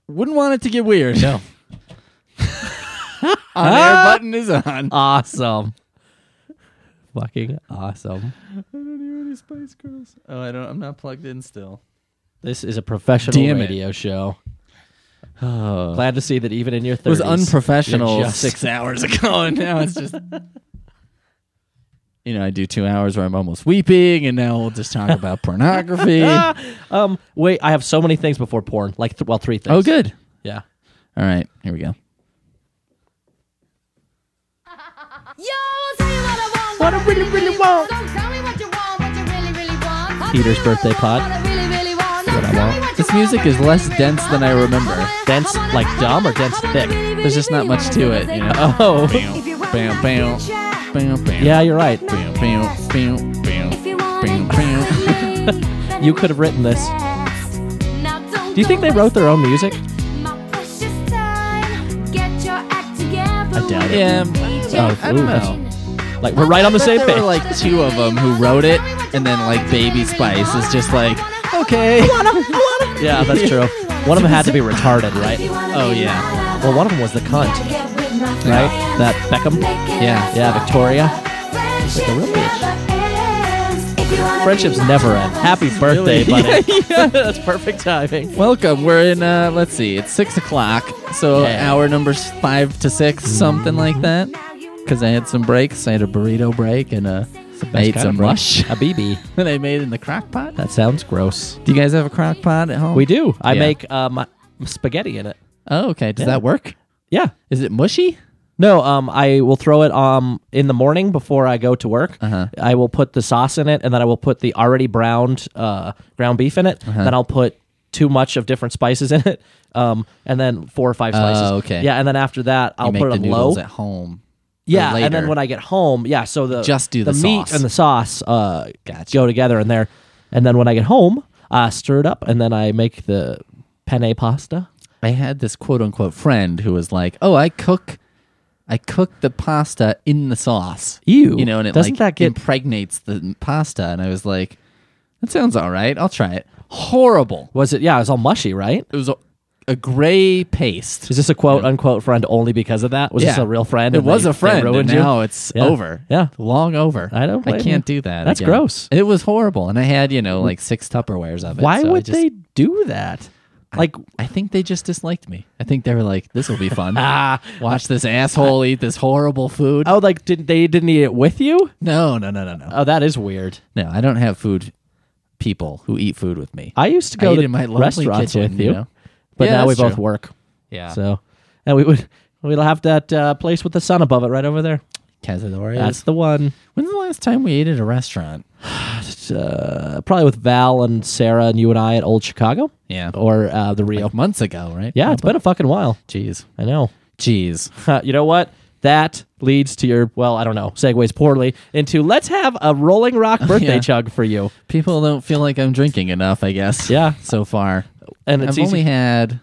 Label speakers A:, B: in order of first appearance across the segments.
A: Wouldn't want it to get weird.
B: No.
A: On air button is on.
B: Awesome. Fucking awesome.
A: I don't hear any Spice Girls. Oh, I'm not plugged in still.
B: This is a professional
A: Damn it.
B: radio show.
A: Oh.
B: Glad to see that even in your 30s.
A: It was unprofessional
B: you're just-
A: 6 hours ago, and now it's just... I do 2 hours where I'm almost weeping, and now we'll just talk about pornography.
B: Wait, I have so many things before porn. Like, 3 things.
A: Oh, good.
B: Yeah.
A: All right, here we go.
C: Yo, I'll tell you what I want.
B: What I really, really want.
C: Don't tell me what you want, what you really, really want. I'll
B: Peter's
C: tell you
B: birthday pod.
C: what I really, really want.
B: What I
C: Tell
B: want.
C: me what you
A: This
C: want,
A: music
C: what
A: is
C: you
A: less
C: really
A: dense than I
C: want.
A: remember.
B: Dense, like dumb or dense thick?
A: There's just not much to it, you know.
B: Oh.
C: If you want
A: Bam,
C: nothing
A: bam,
C: to share,
A: bam, bam.
B: Yeah, you're right.
A: Bam, bam, bam, bam.
C: if you want
A: Bam,
C: it
A: bam.
C: desperately, then
B: You could have written this.
C: best. Now don't
B: Do you think
C: go
B: they wrote their own music?
C: wasting my precious time. Get your act together.
B: I doubt it.
A: Yeah,
B: Oh,
A: I don't
B: ooh,
A: know.
B: Like, we're right on the
A: But
B: same
A: there
B: page.
A: were like 2 of them who wrote it, and then like Baby Spice is just like, okay.
B: Yeah, that's true. One of them had to be retarded, right?
A: Oh yeah,
B: Well, one of them was the cunt, right? That Beckham?
A: yeah.
B: Yeah, Victoria. She's like a real bitch. Friendships never end. Happy birthday,
A: Really?
B: buddy. That's perfect timing.
A: Welcome. We're in. Let's see. It's 6 o'clock, so
B: Yeah.
A: hour numbers 5 to 6, something like that. Because I had some breaks. I had a burrito break and I ate some mush
B: A BB.
A: that I made in the crock pot.
B: That sounds gross.
A: Do you guys have a crock pot at home?
B: We do. I
A: Yeah.
B: make my spaghetti in it.
A: Oh, okay. Does
B: Yeah.
A: that work?
B: Yeah.
A: Is it mushy?
B: No, I will throw it in the morning before I go to work.
A: Uh-huh.
B: I will put the sauce in it, and then I will put the already browned ground beef in it. Then I'll put too much of different spices in it, and then 4 or 5 slices.
A: Oh, okay.
B: Yeah, and then after that, I'll
A: You make
B: put
A: the
B: it on low.
A: noodles at home.
B: Yeah,
A: or
B: and then
A: later.
B: when I get home, so the
A: Just do the
B: meat
A: sauce.
B: and the sauce
A: Gotcha.
B: go together in there, and then when I get home, I stir it up, and then I make the penne pasta.
A: I had this quote unquote friend who was like, "Oh, I cook the pasta in the sauce."
B: Ew.
A: And it
B: Doesn't
A: like
B: that get-
A: impregnates the pasta. And I was like, "That sounds all right. I'll try it." Horrible.
B: Was it? Yeah, it was all mushy, right?
A: It was a gray paste.
B: Is this a quote unquote friend only because of that? Was this a real friend?
A: It
B: and
A: was
B: they-
A: a friend.
B: They ruined
A: and
B: you?
A: now it's
B: Yeah.
A: over.
B: Yeah.
A: Long over.
B: I don't
A: I
B: blame
A: can't
B: you.
A: do that.
B: That's
A: again.
B: gross.
A: It was horrible, and I had like 6 Tupperwares of it.
B: Why
A: so I
B: would
A: just-
B: they do that? Like,
A: I think they just disliked me. I think they were like, "This will be fun. Watch this asshole eat this horrible food."
B: oh, like they didn't eat it with you?
A: No.
B: Oh, that is weird.
A: No, I don't have food people who eat food with me.
B: I used to
A: I
B: go
A: eat
B: to
A: in my lonely
B: restaurants
A: kitchen,
B: with you,
A: know?
B: but
A: Yeah,
B: now we
A: that's
B: both
A: true.
B: work.
A: Yeah.
B: So, and we'll have that place with the sun above it right over there.
A: Cazadores.
B: That's the one.
A: When's the last time we ate at a restaurant?
B: Probably with Val and Sarah and you and I at Old Chicago.
A: Yeah.
B: Or the Rio.
A: Like months ago, right?
B: Yeah, it's been a fucking while.
A: Jeez.
B: I know.
A: Jeez.
B: You know what? That leads to your, well, I don't know, segues poorly into let's have a Rolling Rock birthday
A: Yeah.
B: chug for you.
A: People don't feel like I'm drinking enough, I guess.
B: Yeah.
A: So far.
B: And it's
A: I've
B: easy.
A: only had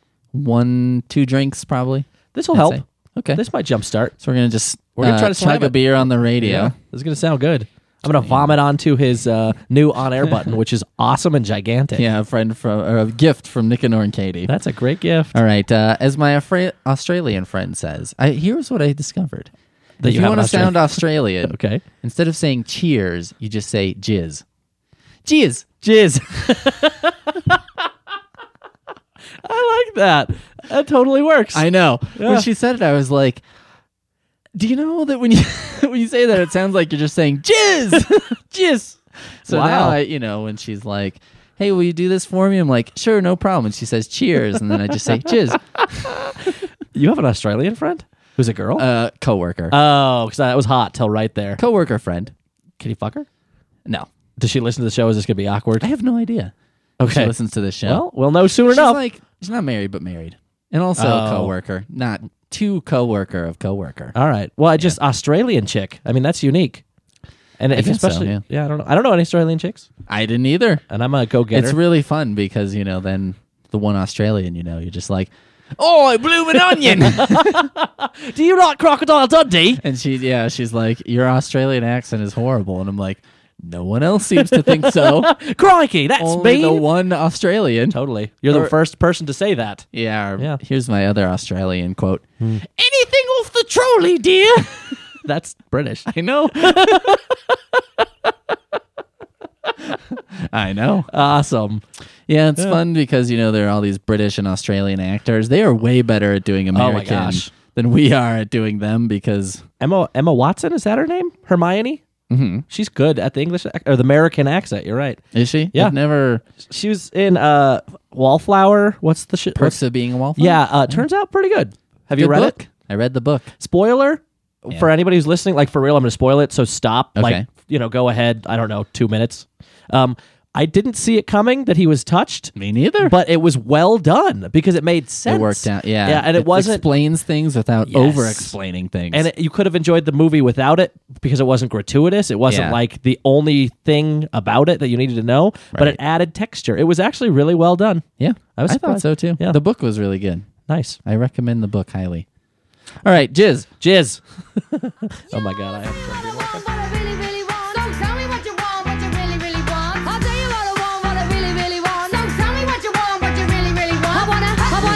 A: 1-2 drinks, probably.
B: This will
A: I'd
B: help.
A: say. Okay.
B: This might jumpstart.
A: So we're going to just
B: gonna try to slam
A: chug a
B: it.
A: beer on the radio.
B: This is going to sound good. I'm going to vomit onto his new on-air button, which is awesome and gigantic.
A: Yeah, a gift from Nicanor and Katie.
B: That's a great gift.
A: All right. As my Australian friend says, here's what I discovered.
B: That
A: If
B: you
A: you
B: have
A: want
B: an
A: to sound Australian,
B: Okay.
A: instead of saying cheers, you just say jizz. Jizz.
B: Jizz. I like that. That totally works.
A: I know.
B: Yeah.
A: When she said it, I was like, do you know that when you when you say that, it sounds like you're just saying jizz?
B: Jizz.
A: So
B: Wow.
A: now when she's like, hey, will you do this for me? I'm like, sure, no problem. And she says cheers. And then I just say jizz.
B: You have an Australian friend who's a girl?
A: Coworker.
B: Oh, because that was hot till right there.
A: Coworker friend.
B: Can you fuck her?
A: No.
B: Does she listen to the show? Is this going to be awkward?
A: I have no idea. If
B: Okay.
A: She listens to this show.
B: Well, we'll know soon
A: she's
B: enough.
A: like, she's not married, but married. And also a
B: Oh.
A: coworker. Not to coworker of coworker.
B: All right. Well, I just Australian chick. I mean, that's unique. And if
A: guess so,
B: especially,
A: yeah.
B: I don't know. I don't know any Australian chicks,
A: I didn't either.
B: and I'm a go getter.
A: It's really fun because, then the one Australian, you're just like, oh, bloomin' onion.
B: Do you like Crocodile Dundee?
A: And she's like, your Australian accent is horrible. And I'm like, No one else seems to think so.
B: Crikey, that's
A: Only
B: me.
A: the one Australian.
B: Totally. You're the
A: Or-
B: first person to say that.
A: Yeah,
B: Yeah.
A: Here's my other Australian quote. Anything off the trolley, dear.
B: That's British.
A: I know. I know.
B: Awesome.
A: Yeah, it's fun because, there are all these British and Australian actors. They are way better at doing American
B: gosh.
A: than we are at doing them because...
B: Emma Watson, is that her name? Hermione? Mm-hmm. She's good at the English or the American accent. You're right.
A: Is she?
B: Yeah.
A: I've never...
B: She was in Wallflower. What's the shit?
A: Perks of Being a Wallflower?
B: Yeah, turns out pretty good. Have you
A: Good
B: read
A: book.
B: it?
A: I read the book.
B: Spoiler for anybody who's listening, like for real, I'm going to spoil it. So stop.
A: Okay.
B: Go ahead. I don't know, 2 minutes. I didn't see it coming that he was touched.
A: Me neither.
B: But it was well done because it made sense.
A: it worked out. Yeah.
B: Yeah, and it wasn't.
A: explains things without
B: Yes.
A: over-explaining things.
B: And you could have enjoyed the movie without it because it wasn't gratuitous. It wasn't
A: Yeah.
B: like the only thing about it that you needed to know, but
A: Right.
B: it added texture. It was actually really well done.
A: yeah,
B: I was
A: thought
B: surprised.
A: so too.
B: Yeah.
A: The book was really good.
B: Nice.
A: I recommend the book highly. All right, Jizz.
B: Jizz. Oh my God. I have to
C: What I really, really want. So tell me what you want, what you really, really want. I'll tell you what I want, what I really, really want. So tell me what you want, what you really, really want. I wanna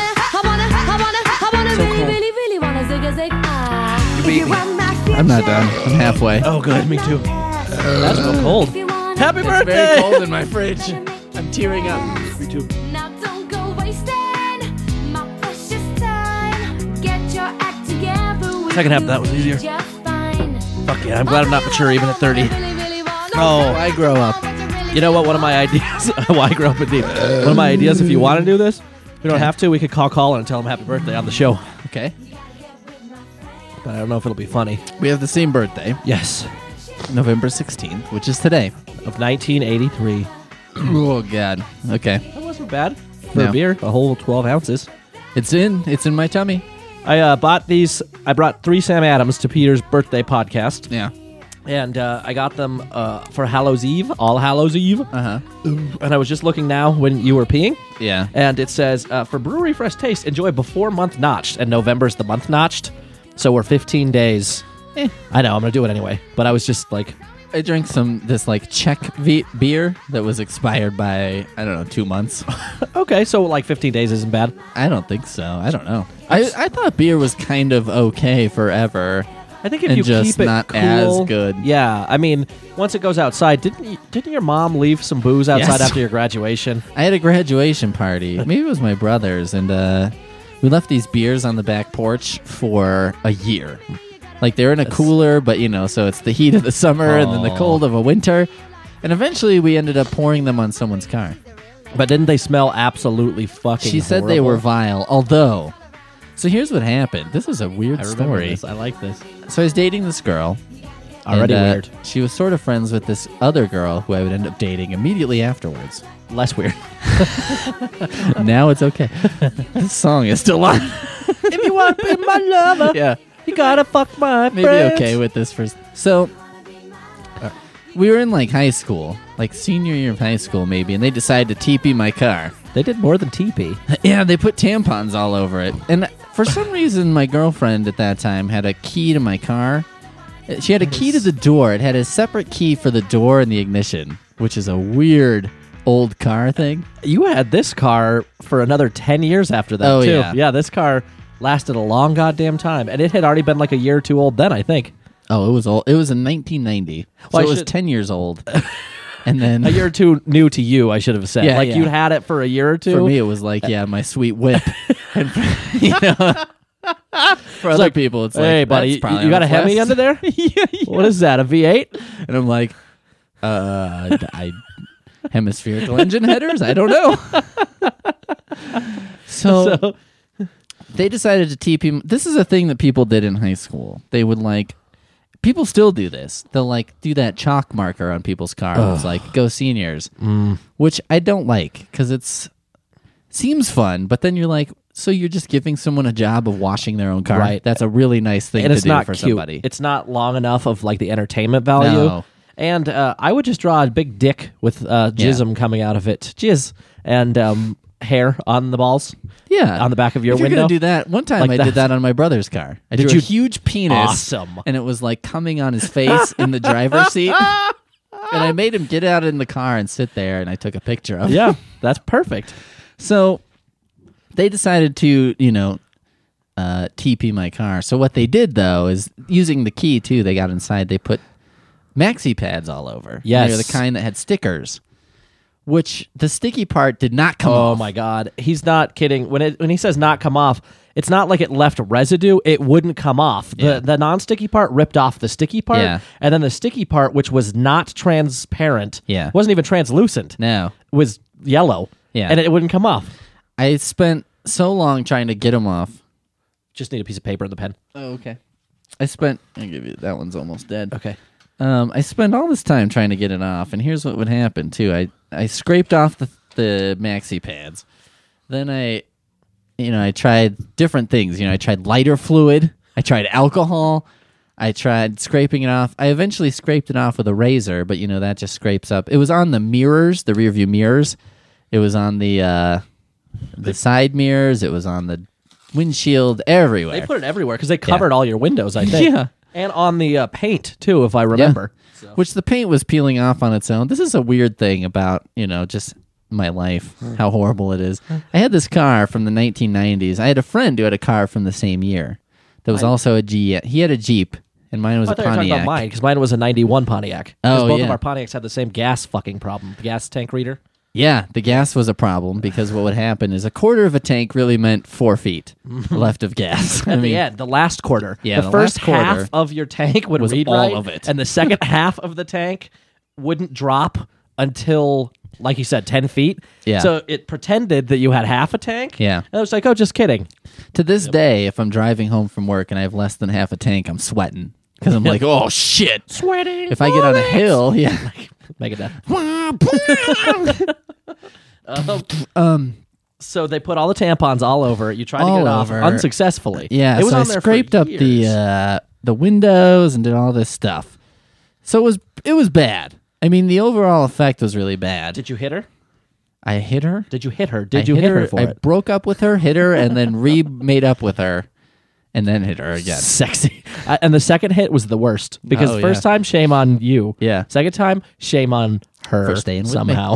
B: So
C: really,
B: cool.
C: really, really wanna zig a zig. If
B: beat
C: you
B: me.
C: want my
A: I'm not done. I'm halfway.
B: Oh, good. Me too. That's real cold. Happy
A: It's
B: birthday.
A: very cold in my fridge. I'm tearing up.
B: Me too.
C: Now don't go wasting my precious time. Get your act together.
B: Second half of that was easier.
C: Just fine.
B: Fuck yeah. I'm glad I'm not mature even at 30.
A: Oh, I grow up.
B: You know what? One of my ideas. Why I grew up with these. One of my ideas. If you want to do this, we don't have to. We could call Colin and tell him happy birthday on the show.
A: Okay.
B: But I don't know if it'll be funny.
A: We have the same birthday,
B: Yes.
A: November 16th, which is today.
B: Of 1983.
A: Oh, God. Okay.
B: That wasn't bad for
A: No.
B: a beer. A whole 12 ounces.
A: It's in my tummy.
B: I bought these. I brought 3 Sam Adams to Peter's birthday podcast.
A: Yeah.
B: And I got them for Hallows Eve, All Hallows Eve.
A: Uh-huh.
B: And I was just looking now when you were peeing.
A: Yeah.
B: And it says, for brewery fresh taste, enjoy before month notched. And November's the month notched. So we're 15 days. I know, I'm going to do it anyway. But I was just like,
A: I drank this like Czech beer that was expired by, I don't know, 2 months.
B: okay, so like 15 days isn't bad.
A: I don't think so. I don't know. I thought beer was kind of okay forever.
B: I think if
A: And
B: you
A: just
B: keep it
A: not
B: cool,
A: as good.
B: Yeah, I mean, once it goes outside, didn't your mom leave some booze outside
A: Yes.
B: after your graduation?
A: I had a graduation party. Maybe it was my brother's, and we left these beers on the back porch for a year. Like they're in a cooler, but so it's the heat of the summer and then the
B: Oh.
A: cold of a winter. And eventually we ended up pouring them on someone's car.
B: But didn't they smell absolutely fucking
A: She said they
B: horrible?
A: were vile, although... So here's what happened. This is a weird
B: I remember
A: story.
B: this. I like this.
A: So I was dating this girl.
B: Already
A: and,
B: weird.
A: She was sort of friends with this other girl who I would end up dating immediately afterwards.
B: Less weird.
A: Now it's okay. This song is still on.
B: If you want to be my lover,
A: Yeah.
B: you gotta fuck my
A: Maybe
B: friends.
A: okay with this first. So we were in like high school, like senior year of high school maybe, and they decided to TP my car.
B: They did more than TP.
A: Yeah, they put tampons all over it. And for some reason, my girlfriend at that time had a key to my car. She had a key to the door. It had a separate key for the door and the ignition, which is a weird old car thing.
B: You had this car for another 10 years after that,
A: Oh,
B: too.
A: yeah.
B: Yeah, this car lasted a long goddamn time. And it had already been like a year or two old then, I think.
A: Oh, it was old. It was in 1990. So
B: Well, I
A: it was
B: should-
A: 10 years old. And then
B: A year or two new to you, I should have said.
A: Yeah,
B: like
A: yeah.
B: you'd had it for a year or two.
A: for me, it was like, yeah, my sweet whip. And for, for other
B: like,
A: people, it's
B: hey,
A: like,
B: buddy,
A: that's
B: you
A: probably
B: got
A: on
B: a Hemi
A: Quest.
B: under there? What is that, a V8?
A: And I'm like, hemispherical engine headers? I don't know. So they decided to TP. This is a thing that people did in high school. They would like, people still do this. They'll like do that chalk marker on people's cars. It's like, go seniors. Which I don't like because it's seems fun, but then you're like, so you're just giving someone a job of washing their own car.
B: Right.
A: That's a really nice thing
B: And
A: to
B: it's
A: do
B: not
A: for
B: cute.
A: somebody.
B: It's not long enough of like the entertainment value.
A: No.
B: And I would just draw a big dick with jism coming out of it. Jizz. And hair on the balls.
A: Yeah,
B: On the back of your
A: if you're
B: window.
A: gonna do that, one time
B: Like
A: I
B: that.
A: did that on my brother's car. I drew
B: you?
A: a huge penis,
B: Awesome.
A: and it was like coming on his face in the driver's seat. And I made him get out in the car and sit there, and I took a picture of him.
B: Yeah, that's perfect.
A: So they decided to, TP my car. So what they did, though, is using the key, too, they got inside, they put maxi pads all over.
B: Yes.
A: They're the kind that had stickers, which the sticky part did not come off.
B: Oh my God, he's not kidding. When he says not come off, it's not like it left residue. It wouldn't come off.
A: Yeah.
B: The non-sticky part ripped off the sticky part,
A: Yeah.
B: and then the sticky part, which was not transparent,
A: Yeah.
B: wasn't even translucent,
A: No.
B: was yellow,
A: Yeah.
B: and it wouldn't come off.
A: I spent so long trying to get them off.
B: Just need a piece of paper and the pen.
A: Oh, okay. I'll give you, that one's almost dead.
B: Okay.
A: I spent all this time trying to get it off, and here's what would happen, too. I scraped off the maxi pads. Then I tried different things. I tried lighter fluid. I tried alcohol. I tried scraping it off. I eventually scraped it off with a razor, but, that just scrapes up. It was on the mirrors, the rear view mirrors. It was on the side mirrors. It was on the windshield, everywhere.
B: They put it everywhere because they covered all your windows, I think.
A: Yeah.
B: And on the paint, too, if I remember.
A: Yeah. Which the paint was peeling off on its own. This is a weird thing about, just my life, how horrible it is. I had this car from the 1990s. I had a friend who had a car from the same year. That was also a Jeep. He had a Jeep, and mine was
B: I
A: a
B: thought you were talking
A: Pontiac.
B: about mine, because mine was a 91 Pontiac. 'Cause
A: Oh,
B: both
A: yeah.
B: of our Pontiacs had the same gas fucking problem. The gas tank reader.
A: Yeah, the gas was a problem because what would happen is a quarter of a tank really meant 4 feet left of gas.
B: At the end, the last quarter.
A: Yeah,
B: the
A: the
B: first
A: last quarter
B: half of your tank would
A: was
B: read
A: all
B: right,
A: of it.
B: and the second half of the tank wouldn't drop until, like you said, 10 feet.
A: Yeah.
B: So it pretended that you had half a tank.
A: Yeah.
B: And I was like, oh, just kidding.
A: To this day, if I'm driving home from work and I have less than half a tank, I'm sweating because I'm like, oh shit.
B: Sweating.
A: If I get on a hill, yeah.
B: Megadeth. So they put all the tampons all over it. You tried to
A: All
B: get it off
A: over.
B: unsuccessfully.
A: Yeah,
B: it was
A: so
B: on
A: I
B: there
A: scraped
B: for
A: up
B: years.
A: the windows and did all this stuff. So it was bad. I mean, the overall effect was really bad.
B: Did you hit her?
A: I hit her?
B: Did you hit her?
A: I
B: Did you hit her for
A: I
B: it?
A: broke up with her, hit her, and then made up with her, and then hit her again.
B: Sexy. And the second hit was the worst because
A: Oh,
B: first
A: yeah.
B: time, shame on you.
A: Yeah.
B: Second time, shame on her
A: For staying with me.
B: somehow.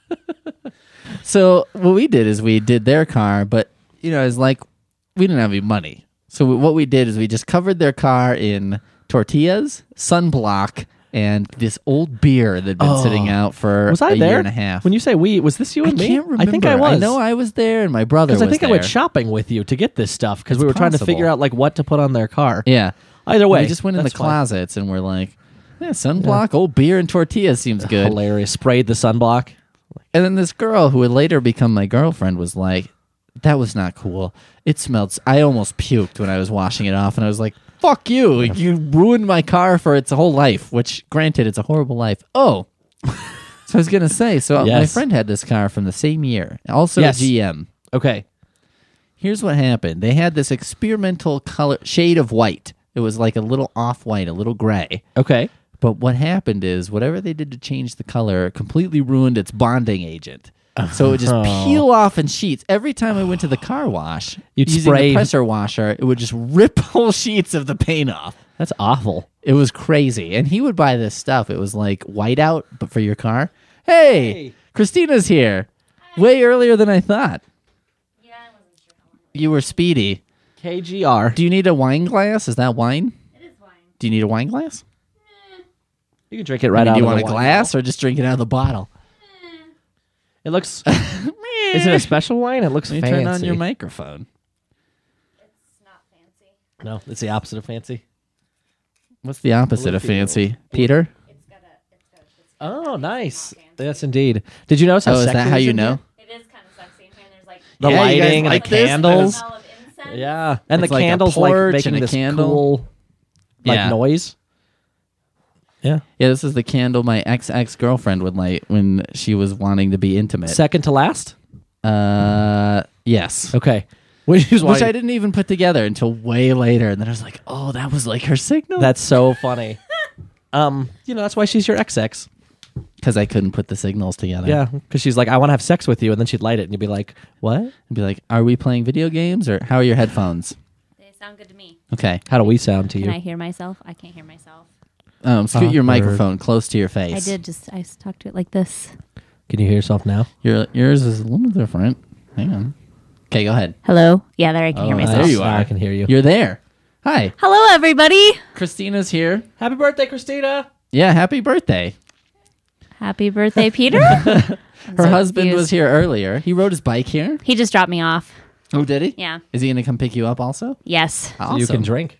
A: So what we did is we did their car, but it's like we didn't have any money. So what we did is we just covered their car in tortillas, sunblock, and this old beer that'd been sitting out for
B: Was I
A: a
B: there?
A: year and a half.
B: When you say we, was this you
A: I
B: and me?
A: can't remember.
B: I think I was.
A: I know I was there, and my brother was
B: Because I think
A: there.
B: I went shopping with you to get this stuff because we
A: It's
B: were trying to
A: possible.
B: figure out like what to put on their car.
A: Yeah.
B: Either way,
A: We just went in the
B: that's fine.
A: closets and we're like, yeah, sunblock, old beer, and tortillas seems good.
B: Hilarious. Sprayed the sunblock.
A: And then this girl who would later become my girlfriend was like, that was not cool. It smelled. I almost puked when I was washing it off, and I was like, fuck you. You ruined my car for its whole life, which, granted, it's a horrible life. Oh. So I was going to say, my
B: Yes.
A: friend had this car from the same year, also
B: Yes.
A: a GM.
B: Okay.
A: Here's what happened. They had this experimental color shade of white. It was like a little off-white, a little gray.
B: Okay.
A: But what happened is whatever they did to change the color completely ruined its bonding agent. So it would just peel off in sheets. Every time I went to the car wash,
B: You'd
A: using
B: spray-
A: the pressure washer, it would just rip whole sheets of the paint off.
B: That's awful.
A: It was crazy. And he would buy this stuff. It was like whiteout, but for your car. Hey, Christina's here. Way earlier than I thought.
C: Yeah, I wasn't sure how long.
A: You were speedy.
B: KGR.
A: Do you need a wine glass? Is that wine?
C: It is wine.
A: Do you need a wine glass?
B: You can drink it right out
A: Do you
B: of
A: want
B: the
A: a
B: wine
A: glass or just drink it out of the bottle?
B: bottle. It looks... Is it a special wine? It looks
A: Let me
B: fancy.
A: turn on your microphone.
C: It's not fancy.
B: No, it's the opposite of fancy.
A: What's the opposite of
B: Bluefield.
A: fancy? Peter?
C: It's got a
B: Oh, nice.
C: It's not fancy.
B: Yes, indeed. Did you notice how
A: Oh, is
B: sexy
A: that how
B: it is
A: you
B: in
A: know?
B: here?
C: It is kind of sexy in here. There's like
B: The
A: Yeah, you guys
B: lighting and
A: like
B: the
A: this?
B: candles.
C: smell of incense.
B: Yeah, and
A: It's
B: the
A: like a
B: candles like
A: porch
B: making
A: and a
B: this
A: candle.
B: cool
A: Yeah.
B: noise. Yeah.
A: Yeah, this is the candle my ex-girlfriend would light when she was wanting to be intimate.
B: Second to last.
A: Yes.
B: Okay. Which is
A: Which I didn't even put together until way later. And then I was like, oh, that was like her signal?
B: That's so funny. That's why she's your XX.
A: Because I couldn't put the signals together.
B: Yeah, because she's like, I want to have sex with you, and then she'd light it, and you'd be like, what?
A: I'd be like, are we playing video games or how are your headphones?
C: They sound good to me.
A: Okay.
B: How do we sound to
C: Can
B: you?
C: I hear myself? I can't hear myself.
A: Scoot your
B: Awkward.
A: microphone close to your face.
D: I did I talked to it like this.
B: Can you hear yourself now?
A: Yours is a little different. Hang on. Okay, go ahead.
D: Hello? Yeah, there I can hear myself.
A: There you
B: Now
A: are.
B: I can hear you.
A: You're there. Hi.
D: Hello, everybody.
A: Christina's here.
B: Happy birthday, Christina.
A: Yeah, happy birthday.
D: Happy birthday, Peter.
A: Her husband was here earlier. He rode his bike here.
D: He just dropped me off.
A: Oh, did he?
D: Yeah.
A: Is he going to come pick you up also?
D: Yes.
B: So you can drink.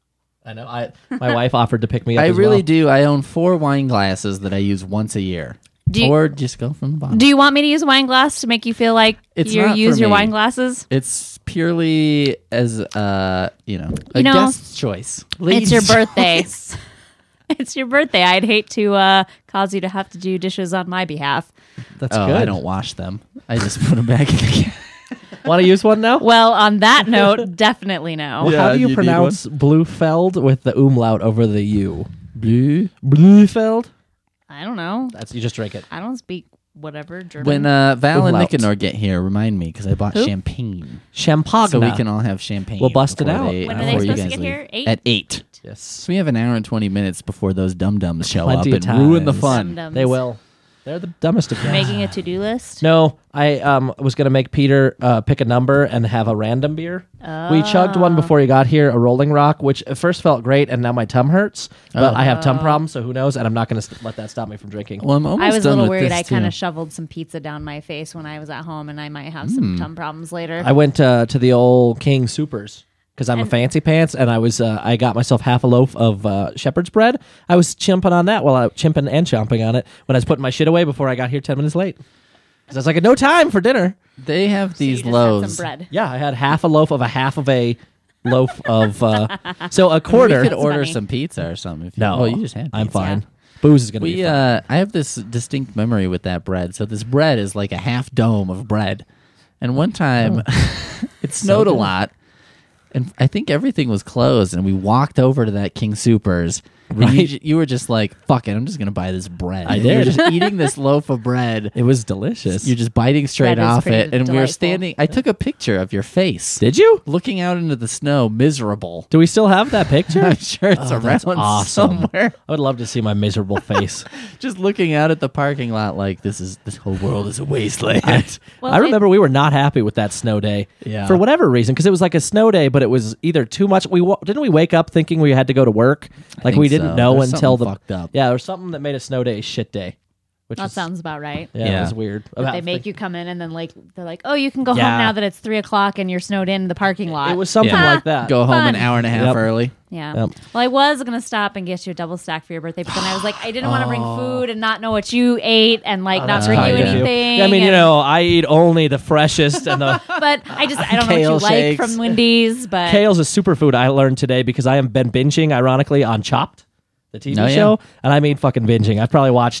B: I know. My wife offered to pick me up.
A: I
B: as
A: really
B: well.
A: do. I own 4 wine glasses that I use once a year. Or just go from the bottom.
D: Do you want me to use a wine glass to make you feel like
A: It's
D: you
A: not
D: use
A: for
D: your
A: me.
D: wine glasses?
A: It's purely as a
D: know,
A: guest choice.
D: It's your
A: Lady's
D: birthday.
A: choice.
D: It's your birthday. I'd hate to cause you to have to do dishes on my behalf.
B: That's
A: Oh,
B: good.
A: I don't wash them. I just put them back in the can.
B: Want to use one now?
D: Well, on that note, definitely no.
A: Yeah.
B: How do
A: you
B: you
A: need
B: pronounce Bluefeld with the umlaut over the U?
A: Blue.
B: Bluefeld?
D: I don't know.
B: That's you just drink it.
D: I don't speak whatever German.
A: When Val and
B: Umlaut.
A: Nicanor get here, remind me because I bought
D: Who?
A: champagne.
B: Champagne.
A: So we can all have champagne.
B: We'll bust it
A: before
B: out.
A: they-
D: When are they
A: before you
D: supposed to
A: guys
D: get
A: leave.
D: here? 8?
A: At 8.
B: Yes.
A: So we have an hour and 20 minutes before those dum-dums show
B: Plenty
A: up
B: of
A: and ruin the
B: times.
A: fun.
D: Dum-dums.
B: They will. They're the dumbest of guys.
D: Making a to-do list?
B: No, I was going to make Peter pick a number and have a random beer. We chugged one before he got here, a Rolling Rock, which at first felt great, and now my tum hurts. But I have tum problems, so who knows? And I'm not going to let that stop me from drinking.
A: Well, I'm almost
D: I was a
A: done
D: little
A: with
D: worried.
A: this,
D: I kind
A: too.
D: of shoveled some pizza down my face when I was at home, and I might have some tum problems later.
B: I went to the old King Supers because I'm a fancy pants, and I got myself half a loaf of shepherd's bread. I was chimping on that chimping and chomping on it when I was putting my shit away before I got here 10 minutes late. Because I was like, no time for dinner.
A: They have
D: So you
A: these
D: just had
A: loaves.
D: some bread.
B: Yeah, I had half a loaf of a half of a loaf of so a
A: We
B: quarter.
A: could
D: That's
A: order
D: funny.
A: some pizza or something. If you,
B: No,
A: oh, you just had.
B: I'm
A: pizza.
B: fine. Booze is gonna be
A: We
B: fun.
A: I have this distinct memory with that bread. So this bread is like a half dome of bread. And one time it snowed a
B: good.
A: lot. And I think everything was closed, and we walked over to that King Supers. And
B: Right.
A: you were just like, "Fuck it, I'm just gonna buy this bread."
B: I
A: And you were
B: did.
A: just eating this loaf of bread.
B: It was delicious.
A: You're just biting straight
D: Bread is
A: off
D: pretty
A: it, and we were
D: delightful.
A: standing. I took a picture of your face,
B: Did you?
A: looking out into the snow, miserable.
B: Do we still have that picture?
A: I'm sure it's
B: Oh, that's
A: around
B: awesome.
A: somewhere.
B: I would love to see my miserable face.
A: Just looking out at the parking lot, like this whole world is a wasteland.
D: Well,
B: I remember we were not happy with that snow day.
A: Yeah.
B: For whatever reason, because it was like a snow day, but it was either too much. Didn't we wake up thinking we had to go to work? Like
A: think
B: we didn't
A: so.
B: know
A: There's
B: until
A: something
B: the
A: fucked up.
B: Yeah, there was something that made a snow day a shit day. Which
D: That
B: is,
D: sounds about right.
B: yeah,
A: Yeah.
B: it was weird.
D: That they make you come in and then they're like, oh, you can go
B: Yeah.
D: home now that it's 3:00 and you're snowed in the parking lot.
B: It was something
A: Yeah.
B: like that.
A: Go home
D: Fun.
A: an hour and a half
B: Yep.
A: early.
D: Yeah.
B: Yep.
D: Well, I was gonna stop and get you a double stack for your birthday, but then I was like, I didn't want to bring food and not know what you ate and like not bring you
B: Kind of you.
D: anything.
B: Yeah, I mean, you
D: and-
B: know, I eat only the freshest and the
D: But I don't know
A: Kale
D: what you
A: shakes.
D: like from Wendy's, but
B: kale's a superfood. I learned today because I have been binging, ironically, on Chopped, the TV
A: Oh, yeah.
B: show, and I mean fucking binging. I've probably watched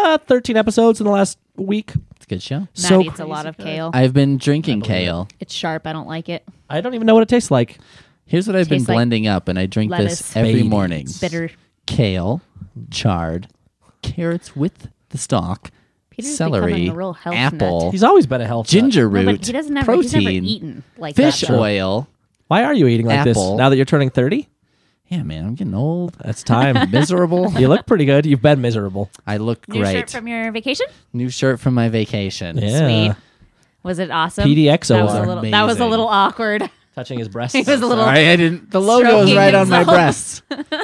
B: 13 episodes in the last week.
A: It's a good show.
D: Matt
B: so
D: eats a lot of kale.
A: I've been drinking kale.
D: It's sharp. I don't like it.
B: I don't even know what it tastes like.
A: Here's what I've been
D: Tastes like
A: blending up, and I drink
D: lettuce.
A: this every
B: Babies.
A: morning.
D: Bitter.
A: Kale, chard, carrots with the stalk,
D: Peter's
A: celery,
D: becoming a real health
A: apple,
D: nut.
B: He's always been a health nut.
A: ginger
D: No,
A: root,
D: but he doesn't ever. He's never
A: protein,
D: eaten like
A: fish
D: that. though.
A: oil.
B: Why are you eating like
A: Apple.
B: this now that you're turning 30?
A: Yeah, man, I'm getting old.
B: That's time.
A: Miserable.
B: You look pretty good. You've been miserable.
A: I look
D: New
A: great.
D: shirt from your vacation?
A: New shirt from my vacation.
B: Yeah.
D: Sweet. Was it awesome?
B: PDX
D: That was a
B: award.
D: little. That was a
A: Amazing.
D: little awkward.
B: Touching his breasts.
D: It was a little.
A: Sorry, I didn't. The logo is
D: Stroking
A: right on my
D: himself.
A: breasts.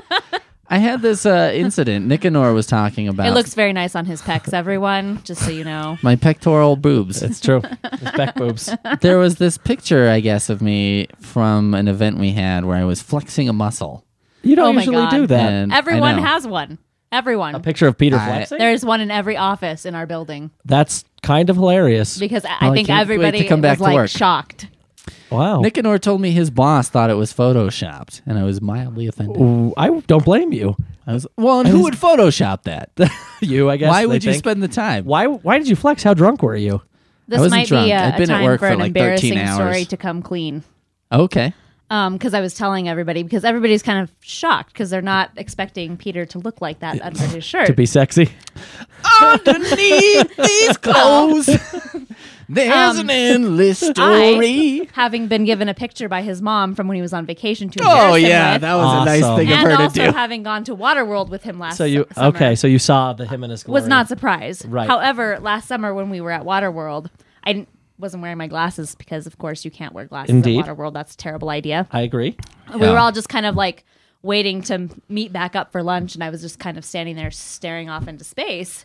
A: I had this incident. Nicanor was talking about.
D: It looks very nice on his pecs, everyone. Just so you know.
A: my pectoral boobs.
B: It's true. His back boobs.
A: There was this picture, I guess, of me from an event we had where I was flexing a muscle.
B: You don't
D: Oh my
B: usually
D: God.
B: do that.
A: And
D: Everyone
A: I know.
D: has one. Everyone.
B: A picture of Peter
A: I-
B: flexing?
D: There's one in every office in our building
B: That's kind of hilarious.
D: because
A: Well,
D: I
A: I
D: think
A: can't wait
D: everybody
A: to come back
D: was
A: to
D: like
A: work.
D: shocked.
B: Wow.
A: Nicanor told me his boss thought it was photoshopped, and I was mildly offended.
B: Ooh, I don't blame you.
A: I was, well, and who would Photoshop that?
B: You, I guess.
A: Why
B: they
A: would you
B: think.
A: spend the time?
B: Why did you flex? How drunk were you?
D: This
A: wasn't
D: might
A: drunk.
D: be
A: I'd
D: a
A: been at
D: time
A: work
D: for
A: for
D: an
A: like 13
D: embarrassing
A: hours.
D: story to come clean.
A: Okay.
D: because I was telling everybody, because everybody's kind of shocked because they're not expecting Peter to look like that under his shirt.
B: To be sexy.
A: Underneath these clothes, there's an endless story.
D: Having been given a picture by his mom from when he was on vacation to
A: Oh
D: embarrass him
A: yeah,
D: with,
A: that was a nice
B: Awesome.
A: thing of
D: and
A: her to
D: also
A: do.
D: having gone to Waterworld with him last
B: So you
D: summer.
B: okay? So you saw the him and his glory.
D: Was not surprised.
B: Right.
D: However, last summer when we were at Waterworld, wasn't wearing my glasses because, of course, you can't wear glasses
B: Indeed.
D: at Waterworld. That's a terrible idea.
B: I agree.
D: We were all just kind of like waiting to meet back up for lunch, and I was just kind of standing there staring off into space,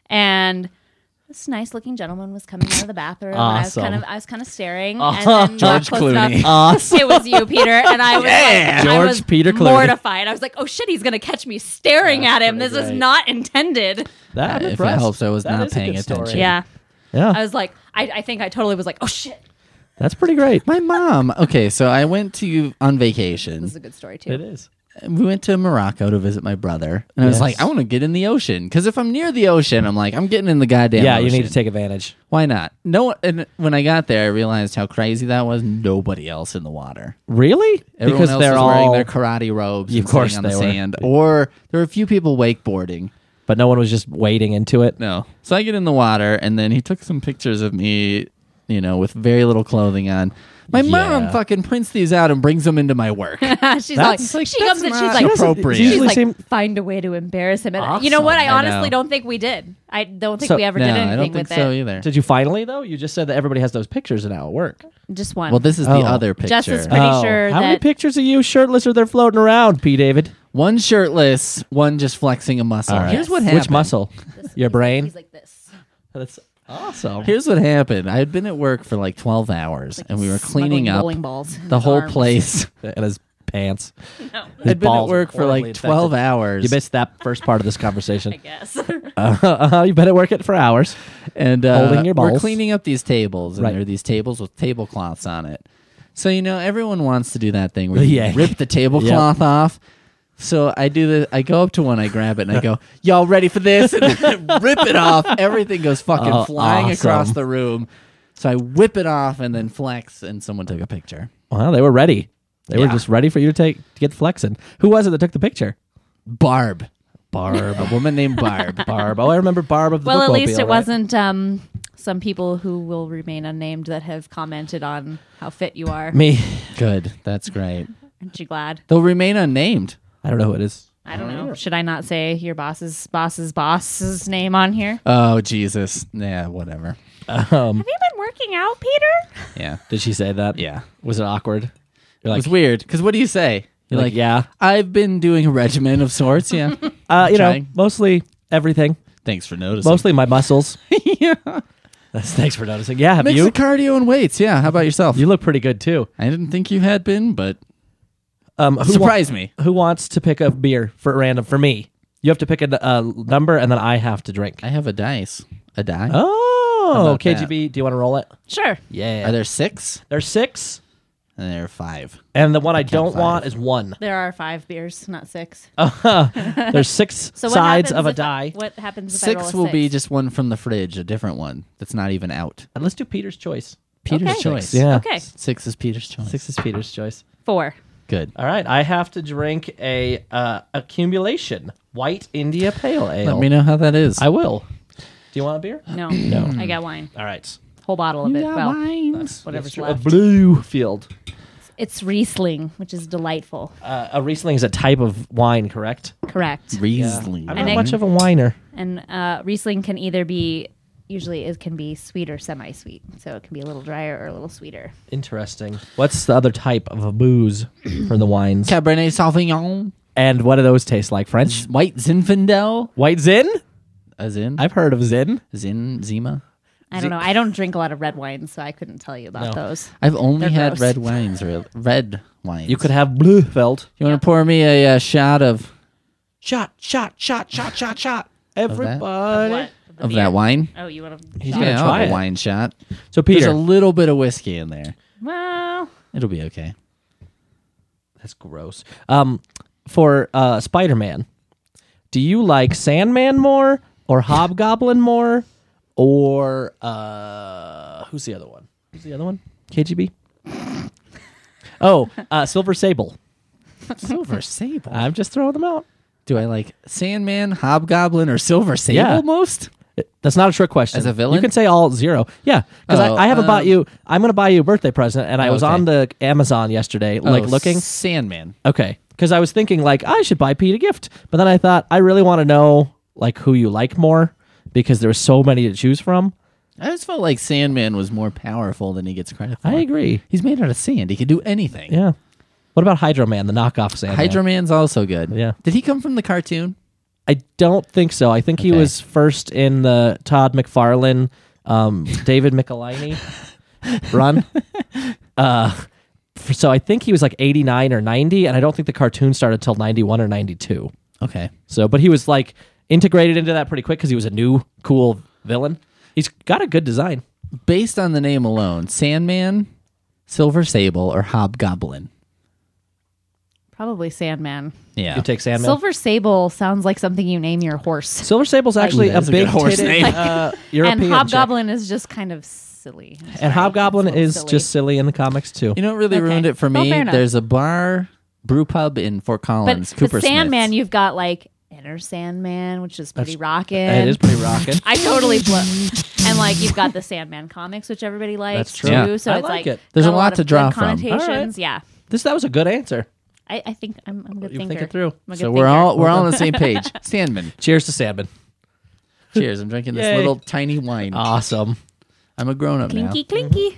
D: and this nice-looking gentleman was coming out of the bathroom.
B: Awesome.
D: And I was kind of staring, and then
A: George
D: got close enough.
A: Clooney.
B: Awesome.
D: It was you, Peter, and I was like, I
B: George
D: was
B: Peter Clooney.
D: mortified. I was like, "Oh shit, he's gonna catch me staring at him. This
B: pretty
D: is
B: great.
D: not intended."
B: That I'm
A: If it
B: impressed.
A: helps, I was
B: That
A: not
B: is a
A: paying
B: good story.
A: attention.
D: Yeah,
B: Yeah,
D: I was like, I think I totally was like, "Oh shit."
B: that's pretty great.
A: My mom. Okay, so I went to on vacation.
D: This is a good story too.
B: It is.
A: We went to Morocco to visit my brother, and I was
B: Yes.
A: like, I want to get in the ocean because if I'm near the ocean, I'm like, I'm getting in the goddamn
B: Yeah,
A: ocean.
B: you need to take advantage.
A: Why not? No, and when I got there, I realized how crazy that was. Nobody else in the water.
B: Really?
A: Everyone
B: because
A: else
B: they're
A: was
B: all
A: wearing their karate robes.
B: Of
A: and
B: course
A: sitting on the
B: they were.
A: sand, or there were a few people wakeboarding.
B: but no one was just wading into it.
A: No, so I get in the water, and then he took some pictures of me, with very little clothing on. My mom
B: Yeah.
A: fucking prints these out and brings them into my work.
D: she's
B: That's
D: like,
B: like-
D: she
A: that's
D: comes in, she's
A: not
D: like,
A: appropriate.
D: she's
B: Usually
D: like,
B: seem-
D: find a way to embarrass him. And you know what? I
A: Awesome. I
D: honestly
A: know.
D: don't think we did. I don't think
B: So-
D: we ever
A: No,
D: did
A: I
D: anything
A: don't think
D: with
A: so
D: it.
A: either.
B: Did you finally though? You just said that everybody has those pictures now at work.
D: Just one.
A: Well, this is the
B: Oh.
A: other picture.
D: Jess is pretty sure
B: How many
D: that
B: pictures of you shirtless are there floating around, P. David?
A: One shirtless, one just flexing a muscle.
B: All right.
A: Here's what happened.
B: Which muscle? Your brain?
D: he's like this.
B: That's awesome.
A: Here's what happened. I had been at work for like 12 hours, and we were cleaning
D: Smuggling
A: up
D: bowling balls in
A: the
D: his
A: whole
D: arms.
A: place.
B: And his pants.
D: No,
B: His
A: I'd been at
B: balls
A: work
B: are
A: for
B: horribly
A: like 12
B: infected.
A: hours.
B: You missed that first part of this
D: I
B: conversation.
D: guess.
B: You've been at work for hours.
A: and
B: Holding your
A: we're
B: balls.
A: cleaning up these tables, and
B: Right.
A: there are these tables with tablecloths on it. So everyone wants to do that thing where you
B: Yeah.
A: rip the tablecloth off. So I do the. I go up to one, I grab it, and I go, "Y'all ready for this?" And then rip it off. Everything goes fucking
B: Oh,
A: flying across
B: awesome.
A: the room. So I whip it off and then flex, and someone took a picture.
B: Well, they were ready. They were
A: Yeah.
B: just ready for you to get flexing. Who was it that took the picture?
A: Barb,
B: Barb.
A: a woman named Barb.
B: Barb. Oh, I remember Barb of the
D: Well, at
B: Bookmobile,
D: least it
B: right?
D: wasn't some people who will remain unnamed that have commented on how fit you are.
B: me.
A: Good, that's great.
D: Aren't you glad?
A: They'll remain unnamed.
B: I don't know who it is.
D: I don't know. Should I not say your boss's name on here?
A: Oh Jesus, yeah, whatever.
D: Have you been working out, Peter?
A: Yeah,
B: Did she say that?
A: yeah.
B: Was it awkward? You're
A: It
B: like,
A: was weird because what do you say? You're
B: like, yeah.
A: I've been doing a regimen of sorts. Yeah.
B: You know, mostly everything.
A: Thanks for noticing.
B: Mostly my muscles.
A: yeah.
B: Thanks for noticing. Yeah, have
A: Mix
B: you?
A: of cardio and weights. Yeah. How about yourself?
B: You look pretty good too.
A: I didn't think you had been, but
B: Who
A: surprise me.
B: Who wants to pick a beer for random for me? You have to pick a number, and then I have to drink.
A: I have a dice. A die.
B: Oh,
A: about
B: KGB. Do you want to roll it?
D: Sure.
B: Yeah.
A: Are there 6?
B: There's 6,
A: And there are 5.
B: and the one I
A: count
B: don't
A: 5.
B: want is 1.
D: There are 5 beers, not 6.
B: There's 6
D: So what
B: sides
D: happens
B: of a
D: if
B: die.
D: What happens if I roll
A: 6
D: a
A: will be
D: 6?
A: just one from the fridge, a different one that's not even out.
B: And let's do Peter's choice.
A: Peter's
D: Okay.
A: choice.
B: Yeah.
D: Okay.
A: 6 is Peter's choice.
B: 6 is Peter's choice.
D: 4.
A: Good.
B: All right, I have to drink a accumulation white India Pale Ale.
A: Let me know how that is.
B: I will. Do you want a beer?
D: No.
B: No.
D: I got wine.
B: All right.
D: Whole bottle of it. Well,
A: wines.
D: whatever's
B: A
D: left.
B: blue field.
D: It's Riesling, which is delightful.
B: A Riesling is a type of wine, correct?
D: Correct.
A: Riesling.
B: I'm
D: And
B: not
D: it-
B: much of a whiner.
D: And Riesling can either be, usually it can be sweet or semi-sweet. So it can be a little drier or a little sweeter.
B: Interesting. What's the other type of a booze for the wines?
A: Cabernet Sauvignon.
B: And what do those taste like? French?
A: White Zinfandel.
B: White Zin?
A: A Zin?
B: I've heard of Zin.
A: Zima.
D: I don't know. I don't drink a lot of red wines, so I couldn't tell you about those.
A: I've only
D: They're
A: had
D: gross.
A: red wines or red wines.
B: You could have Bluefeld.
A: You want to pour me a shot of
B: Shot.
A: that?
B: Everybody.
D: What? The
A: of
D: beer?
A: that wine?
D: Oh, you want to?
B: He's
A: Yeah,
B: gonna
A: I'll
B: try
A: have
B: it.
A: a wine shot.
B: So
A: There's
B: Peter,
A: a little bit of whiskey in there.
D: Well,
A: It'll be okay.
B: that's gross. For Spider-Man, do you like Sandman more or Hobgoblin more, or who's the other one? Who's the other one? KGB. Oh, Silver Sable.
A: Silver Sable.
B: I'm just throwing them out.
A: Do I like Sandman, Hobgoblin, or Silver Sable
B: Yeah.
A: most?
B: That's not a trick question.
A: As a villain?
B: You can say all 0. Yeah, because
A: Oh,
B: I haven't bought you. I'm going to buy you a birthday present, and I was
A: Okay.
B: on the Amazon yesterday, looking.
A: Sandman.
B: Okay, because I was thinking like I should buy Pete a gift, but then I thought I really want to know like who you like more because there's so many to choose from.
A: I just felt like Sandman was more powerful than he gets credit for.
B: I agree.
A: He's made out of sand. He can do anything.
B: Yeah. What about Hydro Man, the knockoff Sandman?
A: Hydro Man's also good.
B: Yeah.
A: Did he come from the cartoon?
B: I don't think so. I think he
A: Okay.
B: was first in the Todd McFarlane, David Michelini run. So I think he was like 89 or 90, and I don't think the cartoon started till 91 or 92.
A: Okay.
B: So, but he was like integrated into that pretty quick because he was a new, cool villain. He's got a good design.
A: Based on the name alone, Sandman, Silver Sable, or Hobgoblin?
D: Probably Sandman.
A: Yeah.
B: You take Sandman.
D: Silver Sable sounds like something you name your horse.
B: Silver Sable's actually
A: That's
B: a
A: a good
B: big
A: horse
B: titted,
A: name.
B: European
D: And
B: chick.
D: Hobgoblin is just kind of silly.
B: And Hobgoblin
D: It's a little
B: is
D: silly.
B: just silly in the comics too.
A: You know what really
D: Okay.
A: ruined it for
D: Well,
A: me?
D: fair enough.
A: There's a bar, brew pub in Fort Collins,
D: But
A: Cooper
D: Sandman,
A: Smith's.
D: you've got like Inner Sandman, which is pretty rockin'.
B: It is pretty rocking.
D: I totally and like you've got the Sandman comics, which everybody likes
B: That's true.
D: too.
A: Yeah.
D: So
B: I
D: it's
B: like
D: like
B: it.
A: There's
D: got
A: a lot
D: of
A: to draw
D: good
A: from.
D: connotations. Yeah,
B: That was a good answer.
D: I think I'm a good
B: You
D: thinker.
B: think it through.
D: I'm a good
A: So we're
D: thinker.
A: all on the same page. Sandman.
B: Cheers to Sandman.
A: Cheers. I'm drinking this
B: Yay.
A: little tiny wine.
B: Awesome.
A: I'm a grown up now.
D: Clinky, clinky.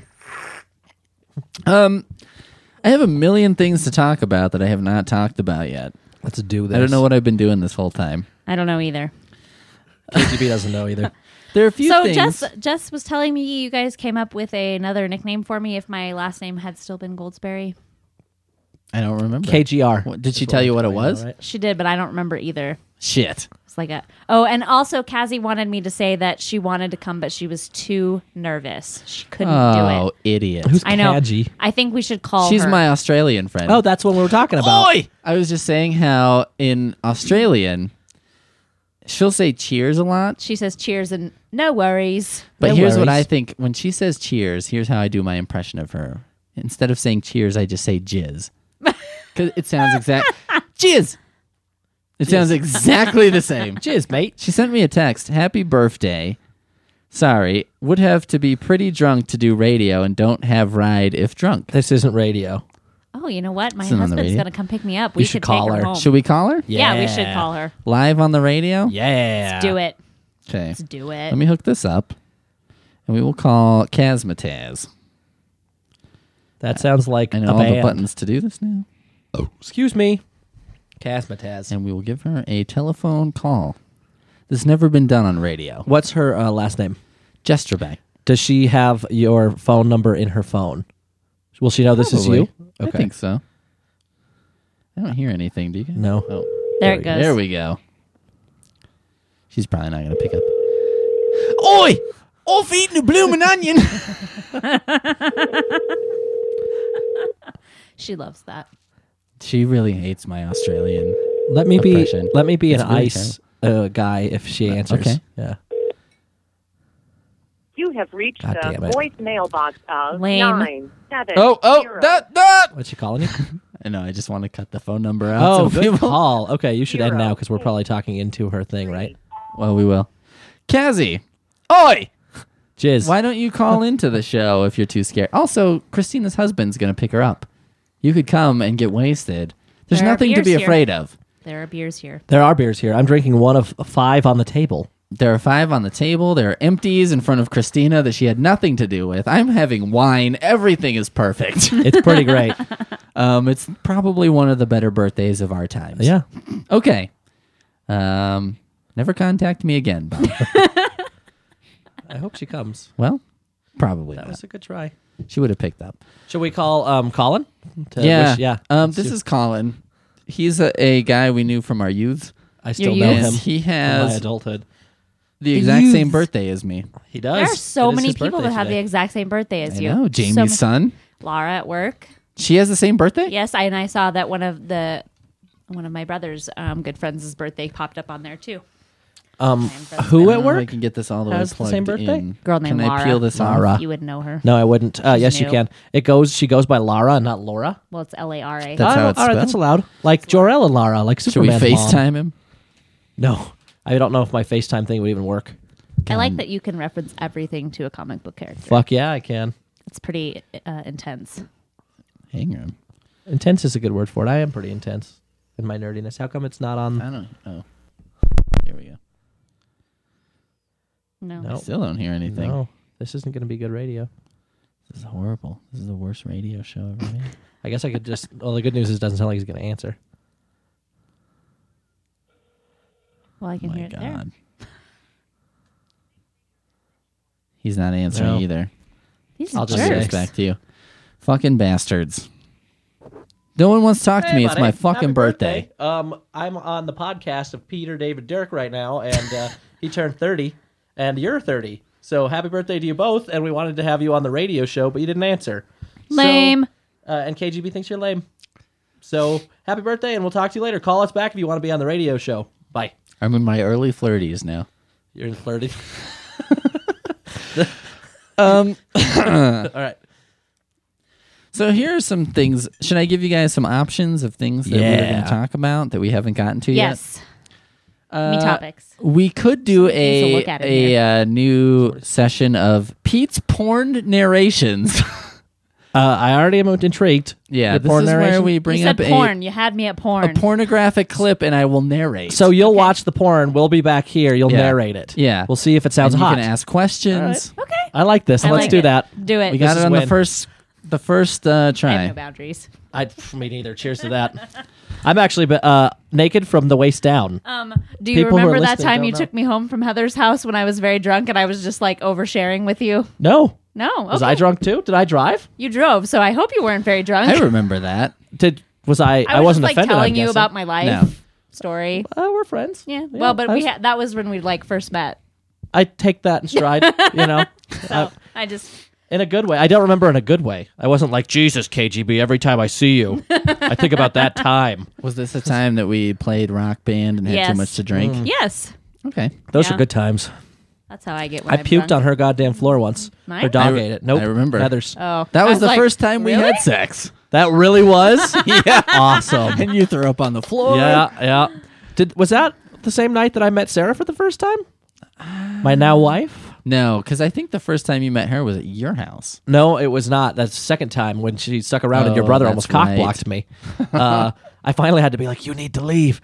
A: I have a million things to talk about that I have not talked about yet.
B: Let's do this.
A: I don't know what I've been doing this whole time.
D: I don't know either.
B: KGB doesn't know either.
A: There are a few
D: So
A: things.
D: Jess was telling me you guys came up with another nickname for me if my last name had still been Goldsberry.
A: I don't remember.
B: KGR.
A: What, did she tell you what it was?
D: She did, but I don't remember either.
A: Shit.
D: It's like and also Cassie wanted me to say that she wanted to come, but she was too nervous. She couldn't do
A: Oh,
D: it.
A: idiot.
B: Who's
D: I know.
B: Kaji?
D: I think we should call
A: She's
D: her.
A: my Australian friend.
B: Oh, that's what we were talking about.
A: Oi! I was just saying how in Australian, she'll say cheers a lot.
D: She says cheers and no worries.
A: But
B: No
A: here's what
B: worries.
A: I think. When she says cheers, here's how I do my impression of her. Instead of saying cheers, I just say jizz. Because it sounds exact. Jizz! It sounds exactly the same.
B: Cheers, mate.
A: She sent me a text. Happy birthday. Sorry, would have to be pretty drunk to do radio and don't have ride if drunk.
B: This isn't radio.
D: Oh, you know what? My
A: Isn't on the
D: husband's
A: radio.
D: going to come pick me up. We
B: should
D: could
B: call
D: take her
B: her.
D: home.
A: Should we call her?
D: Yeah, we should call her.
A: Live on the radio?
B: Yeah.
D: Let's do it.
A: Okay.
D: Let's do it.
A: Let me hook this up. And we will call Kazmataz.
B: That sounds like
A: I
B: a
A: know all the
B: band.
A: buttons to do this now.
B: Excuse me. Kazmataz.
A: And we will give her a telephone call. This has never been done on radio.
B: What's her last name?
A: Gesterbeck.
B: Does she have your phone number in her phone? Will she know this is you?
A: I think so. I don't hear anything, do you?
B: No.
A: Oh,
D: There it goes.
A: There we go. She's probably not going to pick up. Oi! Off eating a blooming onion!
D: She loves that.
A: She really hates my Australian.
B: Let me be.
A: Oppression.
B: Let me be
A: It's
B: an
A: really
B: ice guy if she answers.
A: okay.
B: Yeah.
E: You have reached
B: God
E: the
B: damn it.
E: voicemail box of
D: Lame.
E: 970.
B: What's she calling you?
A: I know, I just want to cut the phone number out.
B: Oh,
A: so
B: good
A: people-
B: call. Okay, you should end
E: Zero.
B: now because we're probably talking into her thing, right?
A: Well, we will. Kazzy! Oi!
B: Jizz.
A: Why don't you call into the show if you're too scared? Also, Christina's husband's going to pick her up. You could come and get wasted. There's
D: There are
A: nothing to
D: beers
A: be
D: here.
A: afraid of.
D: There are beers here.
B: There are beers here. I'm drinking one of 5 on the table.
A: There are 5 on the table. There are empties in front of Christina that she had nothing to do with. I'm having wine. Everything is perfect.
B: It's pretty great.
A: It's probably one of the better birthdays of our times.
B: Yeah.
A: Okay. Never contact me again, Bob.
B: I hope she comes.
A: Well, probably
B: That
A: not.
B: was a good try.
A: She would have picked up.
B: Should we call Colin? To
A: Yeah.
B: wish- yeah.
A: This is Colin. He's a guy we knew from our youth.
B: I still
D: Your
B: know
D: youth?
B: him.
A: He
B: from my
A: has
B: adulthood.
A: the exact
D: youth.
A: same birthday as me.
B: He does.
D: There are so
B: It is
D: many
B: his
D: people
B: birthday
D: that have the
B: today.
D: exact same birthday as
A: I
D: you.
A: know.
D: So
A: Jamie's
D: many-
A: son.
D: Laura at work.
A: She has the same birthday?
D: Yes, and I saw that one of my brother's good friends' birthday popped up on there too.
B: Who at
A: I
B: work?
A: can get this all the
B: Has
A: way
B: the
A: plugged
B: same birthday?
A: in.
D: Girl named
A: Can
D: Lara.
A: I peel this
B: Lara.
A: off?
D: You would know her.
B: No, I wouldn't. Yes, you
D: new.
B: can. She goes by Lara, not Laura.
D: Well, it's Lara.
A: That's how it's
B: all right, that's
A: spelled?
B: allowed. Like Jor-El and Lara, like
A: Should we
B: Superman's mom.
A: FaceTime him?
B: No, I don't know if my FaceTime thing would even work.
D: I like that you can reference everything to a comic book character.
B: Fuck yeah, I can.
D: It's pretty intense.
A: Hang on.
B: Intense is a good word for it. I am pretty intense in my nerdiness. How come it's not on?
A: I don't know. Here we go.
D: No.
B: No.
A: Still don't hear anything.
B: No, this isn't going to be good radio.
A: This is horrible. This is the worst radio show ever made.
B: I guess I could just. Well, the good news is it doesn't sound like he's going to answer.
D: Well, I can
A: Oh my
D: hear it there.
A: God. He's not answering
B: No.
A: either.
D: These
B: I'll just
A: I'll
B: say-
A: get
D: jerks.
A: this back to you. Fucking bastards. No one wants to talk to me. It's my fucking birthday.
B: I'm on the podcast of Peter David Dirk right now, and he turned 30, and you're 30. So happy birthday to you both, and we wanted to have you on the radio show, but you didn't answer.
D: Lame.
B: So, and KGB thinks you're lame. So happy birthday, and we'll talk to you later. Call us back if you want to be on the radio show. Bye.
A: I'm in my early 30s now.
B: You're in 30.
A: All
B: right.
A: So here are some things. Should I give you guys some options of things that we're going
B: Yeah.
A: to talk about that we haven't gotten to
D: Yes.
A: yet?
D: Me topics.
A: We could do
D: to look at in
A: a new session of Pete's porn narrations.
B: I already am intrigued.
A: Yeah,
B: With
A: this
B: porn
A: is where
B: narration?
A: we
D: You
A: bring
D: said
A: up
D: porn. You had me at
A: a
D: porn.
A: pornographic clip, and I will narrate.
B: So you'll watch the porn. We'll be back here. You'll
A: Yeah.
B: narrate it.
A: Yeah.
B: We'll see if it sounds
A: and you
B: hot.
A: can ask questions.
D: Okay.
B: I like this.
D: I
B: Let's
D: like
B: do
D: it.
B: that.
D: Do it.
A: We got
B: This
A: it
B: is
A: on
B: win.
A: the first
D: I
A: try.
D: have no boundaries.
B: Me neither. Cheers to that. I'm actually naked from the waist down.
D: Do you
B: People who are
D: remember that
B: listening
D: time
B: don't
D: you
B: know.
D: took me home from Heather's house when I was very drunk and I was just like oversharing with you?
B: No.
D: No.
B: Was
D: okay.
B: I drunk too? Did I drive?
D: You drove, so I hope you weren't very drunk.
A: I remember that.
B: Was I?
D: I was
B: wasn't
D: just like
B: offended.
D: telling
B: I'm
D: you
B: guessing.
D: about my life
A: No.
D: story.
B: We're friends.
D: Yeah. Well, but that was when we like first met.
B: I take that in stride. You know,
D: So I just
B: in a good way. I don't remember in a good way. I wasn't like Jesus, KGB. Every time I see you, I think about that time.
A: Was this the time that we played Rock Band and had
D: Yes.
A: too much to drink?
D: yes.
A: Okay.
B: Those
D: Yeah.
B: are good times.
D: That's how I get when
B: I
D: I'm
B: puked
D: drunk.
B: on her goddamn floor once.
D: Mine?
B: Her dog
A: I
B: ate it. Nope.
A: I remember.
B: Heather's.
D: Oh,
A: That
D: I
A: was the
D: like,
A: first time we
D: really?
A: had sex.
B: That really was.
A: Yeah.
B: Awesome.
A: And you threw up on the floor.
B: Yeah. Was that the same night that I met Sarah for the first time? My now wife?
A: No, because I think the first time you met her was at your house.
B: No, it was not. That's the second time when she stuck around and your
A: Oh,
B: brother
A: that's
B: almost cock blocked me. I finally had to be like, "You need to leave."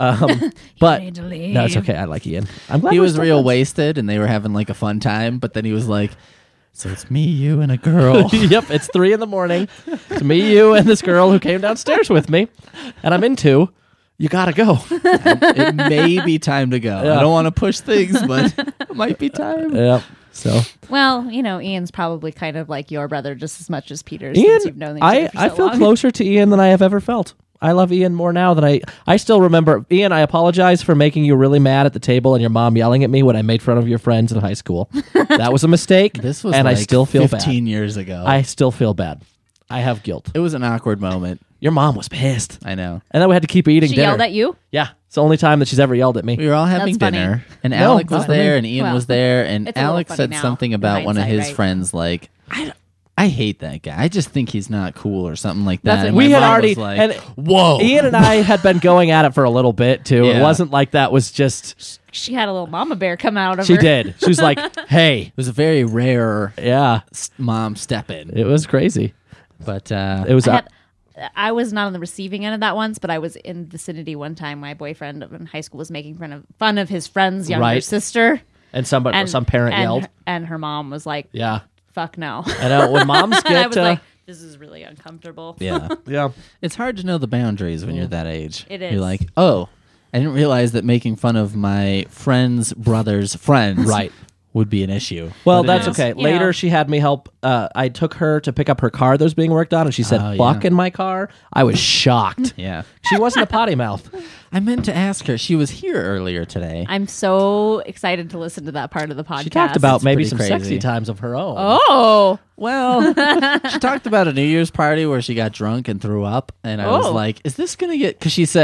B: But
D: need to leave.
B: no, it's okay. I like Ian. I'm glad
A: He
B: we're
A: was
B: still
A: real
B: friends.
A: wasted, and they were having like a fun time. But then he was like, "So it's me, you, and a girl."
B: Yep, it's 3 a.m. It's me, you, and this girl who came downstairs with me, and I'm into. You gotta go.
A: It may be time to go.
B: Yeah.
A: I don't want to push things, but it might be time.
B: Yep. So
D: Well, Ian's probably kind of like your brother just as much as Peter's
B: Ian,
D: since you've known each other for
B: I
D: so
B: feel
D: long.
B: closer to Ian than I have ever felt. I love Ian more now than I still remember. Ian, I apologize for making you really mad at the table and your mom yelling at me when I made fun of your friends in high school. That was a mistake.
A: This was
B: and
A: like
B: I still feel
A: 15
B: bad.
A: years ago.
B: I still feel bad. I have guilt.
A: It was an awkward moment.
B: Your mom was pissed.
A: I know.
B: And then we had to keep eating
D: She
B: dinner.
D: yelled at you?
B: Yeah. It's the only time that she's ever yelled at me.
A: We were all having
D: That's funny.
A: dinner, and
B: No,
A: Alec was
B: not for me.
A: there, and Ian
D: Well,
A: was there, and
D: it's a little
A: Alec
D: funny
A: said
D: now,
A: something
D: in
A: about one of
D: hindsight,
A: his
D: right?
A: friends, like, I hate that guy. I just think he's not cool or something like that.
D: That's
A: And
B: we
A: my
B: had
A: mom
B: already
A: was like,
B: and
A: whoa.
B: Ian and I had been going at it for a little bit too. It
A: Yeah.
B: wasn't like that was just
D: She had a little mama bear come out of
B: she
D: her.
B: did. She was like, "Hey,
A: It was a very rare
B: yeah."
A: mom step in,
B: It was crazy.
A: but
B: It was
D: I was not on the receiving end of that once, but I was in the vicinity one time. My boyfriend in high school was making fun of his friend's younger
B: Right.
D: sister.
B: and some parent yelled.
D: And her mom was like,
B: Yeah.
D: fuck no.
B: And when moms
D: And I
B: get
D: was like, this is really uncomfortable.
A: yeah.
B: yeah.
A: It's hard to know the boundaries when you're that age.
D: It
A: You're
D: is.
A: like, oh, I didn't realize that making fun of my friend's brother's friends
B: Right.
A: would be an issue.
B: Well,
A: But it
B: that's
A: is.
B: okay.
D: You
B: Later,
D: know.
B: she had me help. I took her to pick up her car that was being worked on, and she said,
A: Oh,
B: fuck
A: yeah.
B: in my car. I was shocked.
A: Yeah.
B: She wasn't a potty mouth.
A: I meant to ask her. She was here earlier today.
D: I'm so excited to listen to that part of the podcast.
B: She talked about
A: It's
B: maybe
A: pretty
B: some
A: crazy.
B: sexy times of her own.
D: Oh,
A: Well, she talked about a New Year's party where she got drunk and threw up, and I was
D: Oh.
A: like, "Is this gonna get?" Because she said,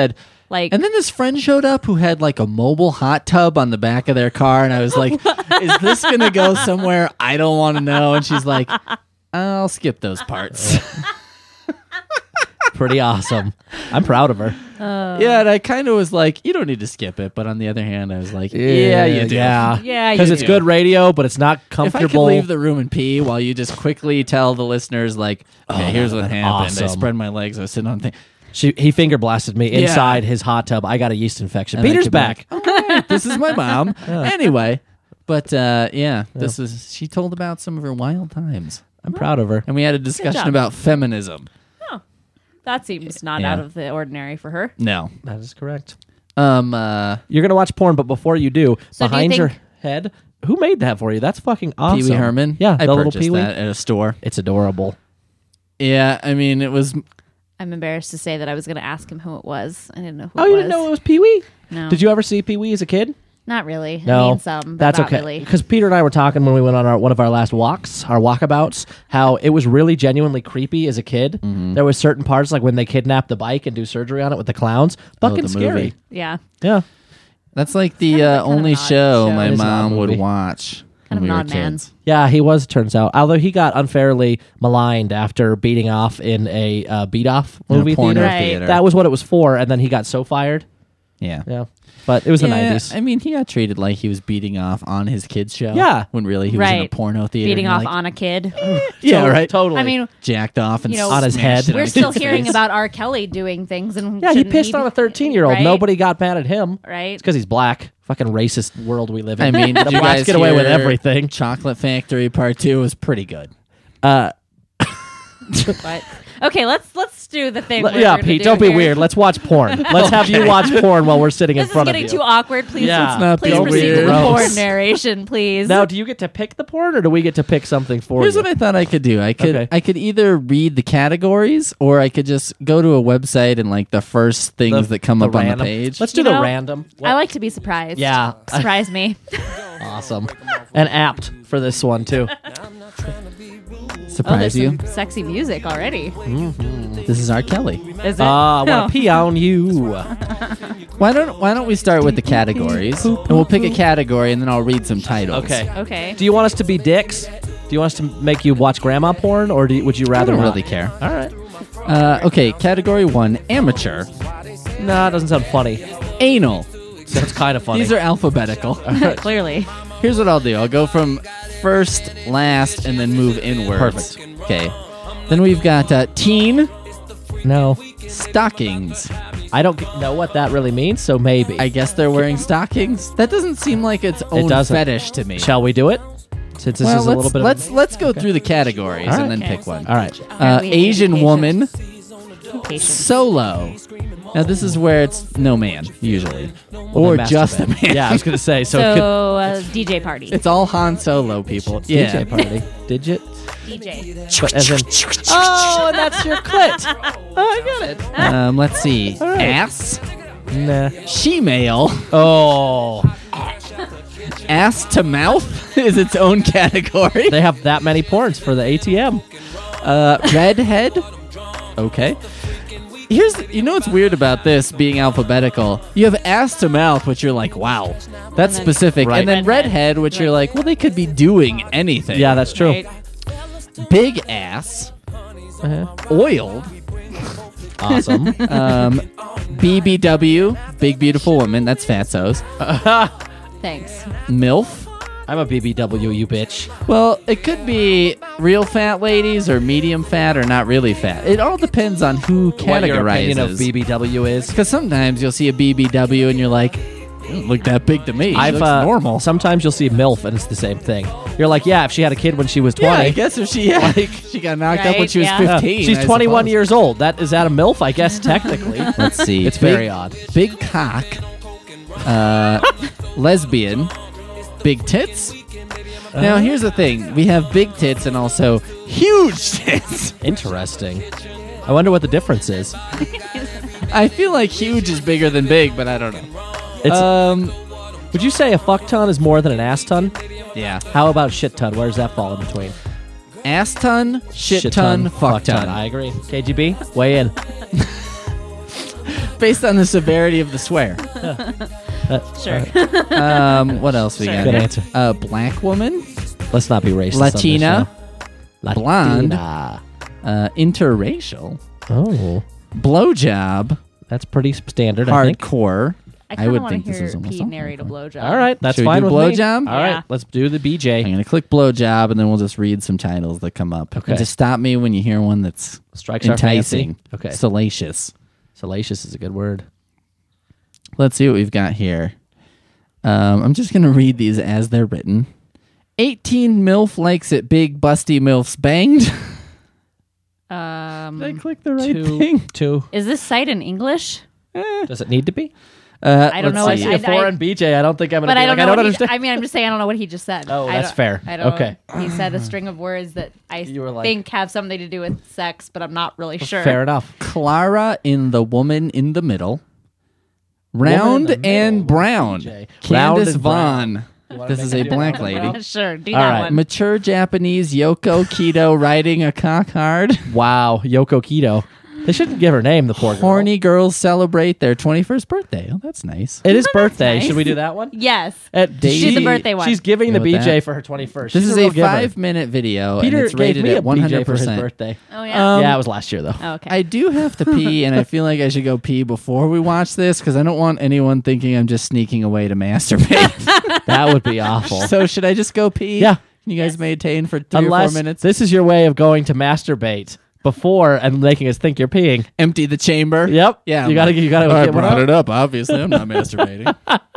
D: Like,
A: And then this friend showed up who had like a mobile hot tub on the back of their car, and I was like, "Is this gonna go somewhere I don't want to know?" And she's like, "I'll skip those parts."
B: Pretty awesome. I'm proud of her.
A: Yeah, and I kind of was like, "You don't need to skip it," but on the other hand, I was like, "Yeah, you do."
B: Yeah,
D: Yeah,
B: because
D: you
B: it's
D: do.
B: good radio, but it's not
A: If I
B: comfortable.
A: could leave the room and pee while you just quickly tell the listeners, like, "Okay, here's what happened. I
B: awesome.
A: spread my legs. I was sitting on the thing."
B: He finger blasted me
A: Yeah.
B: inside his hot tub. I got a yeast infection.
A: And I
B: Peter's
A: could be
B: back.
A: like, "All right, this is my mom." Anyway, but this was. She told about some of her wild times,
B: I'm proud of her.
A: and we had a discussion
D: job.
A: about feminism.
D: that seems not
A: Yeah.
D: out of the ordinary for her.
A: No,
B: That is correct.
A: uh,
B: You're gonna watch porn, but before you do,
D: So do you
B: behind your
D: think-
B: head, who made that for you? That's fucking awesome.
A: Pee Wee Herman.
B: Yeah,
A: I
B: the little
A: purchased
B: Pee Wee.
A: that at a store.
B: It's adorable.
A: Yeah, I mean, it was.
D: I'm embarrassed to say that I was going to ask him who it was. I didn't know who
B: Oh,
D: it
B: you
D: was.
B: didn't know it was Pee Wee?
D: No.
B: Did you ever see Pee Wee as a kid?
D: Not really.
B: No,
D: I mean some, but
B: that's
D: not
B: okay.
D: really.
B: Because Peter and I were talking when we went on one of our last walks, our walkabouts, how it was really genuinely creepy as a kid.
A: Mm-hmm.
B: There was certain parts like when they kidnap the bike and do surgery on it with the clowns. Fucking
A: the
B: scary.
A: movie.
D: Yeah.
B: Yeah.
A: That's like the
D: kind of
A: only
D: an odd
A: show
D: show.
A: my
B: It is an odd
A: mom would
B: movie.
A: watch.
D: Kind
A: when
D: of
A: we
D: an
A: were
D: odd man.
A: kids.
B: Yeah, he was, turns out. Although he got unfairly maligned after beating off in a beat-off
A: In a
B: movie
A: porno
B: theater.
D: Right.
A: theater.
B: That was what it was for, and then he got so fired.
A: Yeah.
B: Yeah. But it was the
A: Yeah,
B: 90s.
A: I mean, he got treated like he was beating off on his kids' show.
B: Yeah.
A: When really he was in a
D: Right.
A: porno theater.
D: Beating
A: and
D: off
A: like,
D: on a kid.
A: Yeah, right.
B: Totally.
D: I mean,
A: Jacked off and
D: You know,
B: On his
A: smashed
B: head.
A: it on
D: we're
A: his
D: still
A: kid's
D: hearing
A: face.
D: about R. Kelly doing things, and
B: yeah, he
D: shouldn't
B: pissed on a 13-year-old.
D: right?
B: Nobody got mad at him.
D: Right.
B: It's because he's black. Fucking racist world we live
A: I
B: in.
A: mean,
B: the
A: did you
B: blacks
A: guys
B: get away with
A: hear
B: everything.
A: Chocolate Factory Part 2 was pretty good.
D: But okay, let's do the thing. we're
B: Yeah,
D: gonna
B: Pete,
D: do
B: don't be
D: here.
B: weird. Let's watch porn. Let's have you watch porn while we're sitting in
D: This is
B: front of
D: getting
B: you.
D: too awkward. Please,
B: Yeah.
A: Let's not
D: please
A: be
D: proceed
A: weird.
D: with the
B: Gross.
D: porn narration, please.
B: Now, do you get to pick the porn, or do we get to pick something for
A: Here's
B: you?
A: what I thought I could do. I could
B: Okay.
A: I could either read the categories or I could just go to a website and like the first things that come up on the
B: random.
A: page.
B: Let's do
D: You
B: the
D: know,
B: random.
D: I like to be surprised.
B: Yeah.
D: surprise me.
B: Awesome. And apt for this one, too.
D: Oh,
A: Surprise
D: there's
A: you.
D: some sexy music already.
A: This is R. Kelly.
D: Is it?
B: I
D: No.
B: want to pee on you.
A: Why don't we start with the categories and we'll pick a category and then I'll read some titles.
B: Okay.
D: Okay.
B: Do you want us to be dicks? Do you want us to make you watch grandma porn, or would you
A: I
B: rather
A: don't
B: not?
A: really care.
B: All right.
A: Okay, category 1, amateur.
B: Nah, it doesn't sound funny.
A: Anal.
B: That's kind of funny.
A: These are alphabetical.
D: Clearly.
A: Here's what I'll do. I'll go from first, last, and then move inwards.
B: Perfect.
A: Okay. Then we've got teen
B: no.
A: stockings.
B: I don't know what that really means, so maybe.
A: I guess they're wearing stockings. That doesn't seem like its own
B: doesn't.
A: fetish to me.
B: Shall we do it? Since this
A: well,
B: is a little bit
A: let's go through the categories
B: All right.
A: and then
D: Okay.
A: pick one.
B: All right.
D: Apparently
A: Asian
D: education.
A: woman
D: Patience.
A: solo. Now this is where it's no man usually, or
B: Then
A: just a
B: masturbate.
A: man.
B: Yeah, I was going to say. So,
D: So,
B: it could,
D: DJ party.
A: It's all Han Solo people. Yeah.
B: DJ party. Digit.
D: DJ.
B: But as in, oh, and that's your clit. Oh, I get it.
A: Let's see.
B: right.
A: Ass,
B: Nah.
A: she-male,
B: Oh,
A: ass to mouth is its own category.
B: they have that many porns for the ATM.
A: Redhead. Okay. You know what's weird about this being alphabetical? You have ass to mouth, which you're like, wow, that's
D: then-
A: specific.
B: Right.
A: And then redhead, which you're like, well, they could be doing anything.
B: Yeah, that's true.
D: Right.
A: Big ass, oiled,
B: Awesome.
A: BBW, big beautiful woman. That's fatsos.
D: Thanks.
A: MILF.
B: I'm a BBW, you bitch.
A: Well, it could be real fat ladies or medium fat or not really fat. It all depends on who
B: What your opinion of
A: categorizes.
B: BBW is.
A: Because sometimes you'll see a BBW and you're like, doesn't look that big to me. It looks normal.
B: Sometimes you'll see MILF and it's the same thing. You're like, yeah, if she had a kid when she was 20.
A: Yeah, I guess if she she got knocked up when
D: Right,
A: she was
D: yeah.
A: 15.
B: She's
A: I
B: 21
A: suppose.
B: years old. Is that a MILF? I guess technically.
A: Let's see.
B: It's very odd.
A: Big cock, lesbian, big tits. Now here's the thing: we have big tits and also huge tits.
B: Interesting. I wonder what the difference is.
A: I feel like huge is bigger than big, but I don't know.
B: It's, would you say a fuck ton is more than an ass ton?
A: Yeah.
B: How about shit ton? Where does that fall in between?
A: Ass ton, shit ton, fuck ton.
B: I agree. KGB, weigh in.
A: based on the severity of the swear.
D: Sure.
A: What else we got?
B: Good
A: here?
B: answer.
A: Black woman,
B: Let's not be racist.
A: Latina,
B: on this show.
A: blonde,
B: Latina.
A: interracial,
B: Oh,
A: blowjob,
B: that's pretty standard. I think.
A: hardcore.
D: I kind of
A: would
D: want to
A: think this
D: hear
A: is almost
D: Pete
A: all
D: narrate a blowjob.
B: All right, that's
A: Should we
B: fine
A: do
B: with me.
A: blowjob?
B: All right,
D: Yeah.
B: let's do the
A: I'm
B: BJ.
A: gonna click blowjob, and then we'll just read some titles that come up.
B: Okay.
A: And just stop me when you hear one that's
B: Strikes our fancy.
A: enticing,
B: Okay.
A: salacious.
B: Salacious is a good word.
A: Let's see what we've got here. I'm just gonna read these as they're written. 18 MILF likes it big, busty MILFs banged. Did I click the right thing?
B: Two.
D: Is this site in English?
B: Does it need to be?
D: I don't know.
A: let's
B: I
A: see.
B: see a foreign BJ. I don't think I'm gonna.
D: But
B: be
D: I don't
B: like,
D: know.
B: I don't
D: what
B: understand.
D: I mean, I'm just saying I don't know what he just said.
B: Oh,
D: I
B: that's
D: don't-
B: fair.
D: I don't.
B: Okay.
D: He said a string of words that I
B: You were like-
D: think have something to do with sex, but I'm not really sure.
B: Fair enough.
A: Clara in the woman in the middle.
B: Woman in
A: Round
B: the middle.
A: and brown.
B: BJ. Round
A: Candace
B: and brown.
A: Vaughn. This is a black lady.
D: Sure, do
B: All
D: that
B: right.
D: one.
A: Mature Japanese Yoko Keto riding a cock hard.
B: Wow, Yoko Keto. They shouldn't give her name. The poor girl.
A: Horny girls celebrate their 21st birthday. Oh, that's nice.
B: It is birthday.
D: nice.
B: Should we do that one?
D: Yes.
A: She's
D: the birthday one.
B: She's giving the
A: Go with
B: BJ
A: that.
B: for her 21st.
A: This
B: She's
A: is
B: real
A: a
B: giver.
A: 5-minute video,
B: Peter
A: and it's
B: gave
A: rated
B: me a
A: at
B: BJ for his
A: 100%.
B: birthday.
D: Oh yeah.
B: Yeah, it was last year though.
D: Oh, okay.
A: I do have to pee, and I feel like I should go pee before we watch this because I don't want anyone thinking I'm just sneaking away to masturbate.
B: That would be awful.
A: So should I just go pee?
B: Yeah.
A: Can you guys maintain for 3 or
B: Unless
A: 4 minutes?
B: this is your way of going to masturbate before and making us think you're peeing.
A: Empty the chamber.
B: Yep.
A: Yeah.
B: You gotta get
A: I
B: one
A: brought
B: up.
A: it up. Obviously, I'm not masturbating.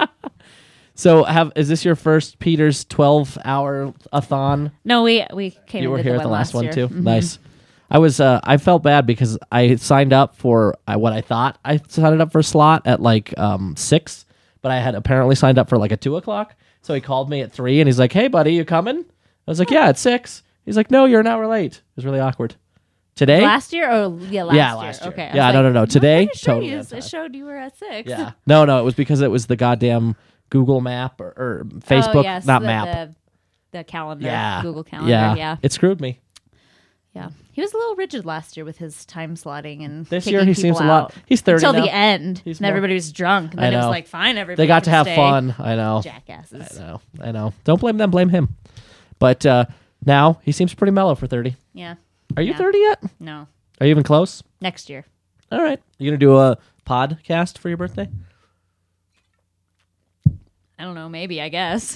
B: So is this your first Peter's 12-hour a-thon?
D: No, we came.
B: You
D: and
B: were
D: did
B: here
D: the
B: at the last one
D: year.
B: too.
D: Mhm.
B: Nice. I was. I felt bad because I signed up for what I thought I signed up for a slot at like 6, but I had apparently signed up for like a 2:00. So he called me at 3 and he's like, "Hey, buddy, you coming?" I was like, "Yeah, at 6." He's like, "No, you're an hour late." It was really awkward. Today?
D: Last year? Oh, yeah, last
B: Yeah,
D: year.
B: last year.
D: Okay. I
B: Yeah,
D: was
B: no,
D: like,
B: no. Today,
D: it showed
B: totally
D: you,
B: on time.
D: it showed you were at 6.
B: Yeah. No, it was because it was the goddamn Google Map or Facebook,
D: Oh, yes,
B: not
D: the,
B: map.
D: The calendar.
B: Yeah.
D: Google Calendar. Yeah.
B: It screwed me.
D: Yeah. He was a little rigid last year with his time slotting and
B: This
D: kicking
B: year he
D: people
B: seems a lot.
D: out.
B: He's 30
D: Until
B: now.
D: the end.
B: He's
D: And
B: more-
D: everybody was drunk. And
B: I
D: then it was
B: know.
D: like, fine, everybody
B: They got to
D: can
B: have
D: stay.
B: fun. I know.
D: Jackasses.
B: I know. Don't blame them. Blame him. But now he seems pretty mellow for 30.
D: Yeah.
B: Are you
D: Yeah.
B: 30 yet?
D: No.
B: Are you even close?
D: Next year.
B: All right. You gonna do a podcast for your birthday?
D: I don't know. Maybe, I guess.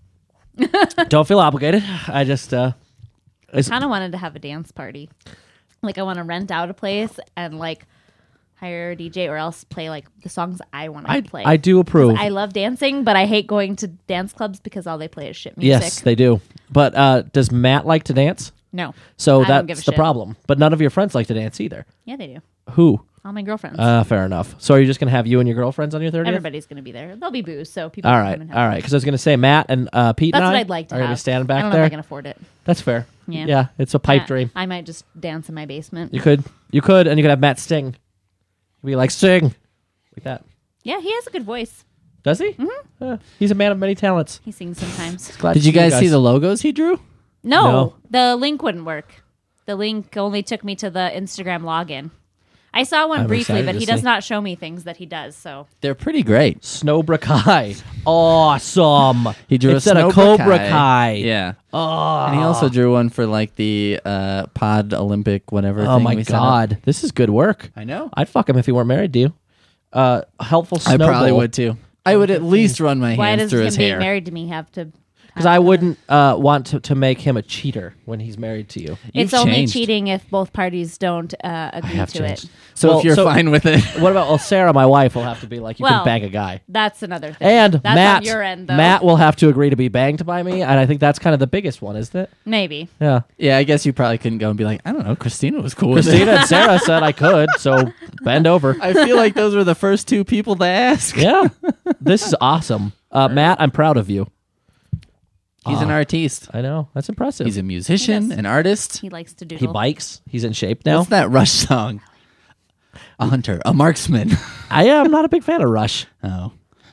B: Don't feel obligated. I just it's-
D: Kind of wanted to have a dance party. Like, I want to rent out a place and, like, hire a DJ or else play, like, the songs I want to play.
B: I do approve.
D: I love dancing, but I hate going to dance clubs because all they play is shit music.
B: Yes, they do. But does Matt like to dance?
D: No.
B: So
D: I don't give a
B: that's the
D: shit.
B: problem. But none of your friends like to dance either.
D: Yeah, they do.
B: Who?
D: All my girlfriends.
B: Fair enough. So are you just gonna have you and your girlfriends on your 30th?
D: Everybody's going to be there. There'll be booze, so people
B: All
D: can
B: right,
D: come and have
B: all
D: fun.
B: right. Because I was gonna say Matt and Pete
D: That's
B: and
D: what
B: I
D: I'd like to
B: are
D: have.
B: gonna be standing
D: I
B: back
D: don't know
B: there.
D: if I can afford it.
B: That's fair.
D: Yeah.
B: It's a pipe
D: Matt,
B: dream.
D: I might just dance in my basement.
B: You could, and you could have Matt sting. Be like sing, like that.
D: Yeah, he has a good voice.
B: Does he? Mm-hmm. He's a man of many talents.
D: He sings sometimes.
B: Glad
A: Did
B: to
A: you guys see the logos he drew?
D: No,
B: No.
D: the link wouldn't work. The link only took me to the Instagram login. I saw one
B: I'm
D: briefly,
B: excited
D: but
B: to
D: he does
B: see.
D: not show me things that he does. So
A: They're pretty great.
B: Snowbrook High? Awesome.
A: He drew
B: Instead
A: a
B: of
A: Snowbrook
B: Cobra
A: Kai.
B: Kai.
A: Yeah.
B: Oh,
A: And he also drew one for like the Pod Olympic whatever.
B: oh
A: thing
B: my
A: we set up.
B: God, this is good work.
A: I know.
B: I'd fuck him if he weren't married to you. Helpful
A: I
B: snowball.
A: probably would too. I would at least run my
D: why
A: hands
D: does
A: through
D: him
A: his
D: being
A: hair.
D: married to me have to?
B: Because I wouldn't want to make him a cheater when he's married to you.
A: You've
D: It's only
A: changed.
D: cheating if both parties don't agree
B: have
D: to
B: changed.
D: it.
A: So
B: Well,
A: if you're
B: so-
A: fine with it,
B: What about Sarah, my wife, will have to be like, you can
D: Well,
B: bang a guy.
D: That's another thing.
B: And
D: that's
B: Matt,
D: on your end, though.
B: Matt will have to agree to be banged by me, and I think that's kind of the biggest one, isn't it?
D: Maybe.
B: Yeah.
A: yeah, I guess you probably couldn't go and be like, I don't know, Christina was cool with
B: Christina
A: it.
B: and Sarah said I could, so bend over.
A: I feel like those were the first two people to ask.
B: Yeah. This is awesome. Matt, I'm proud of you.
A: He's an artiste.
B: I know. That's impressive.
A: He's a musician,
D: Yes.
A: an artist.
D: He likes to do.
B: He bikes. He's in shape now.
A: What's that Rush song? A hunter, a marksman.
B: I am not a big fan of Rush.
A: Oh,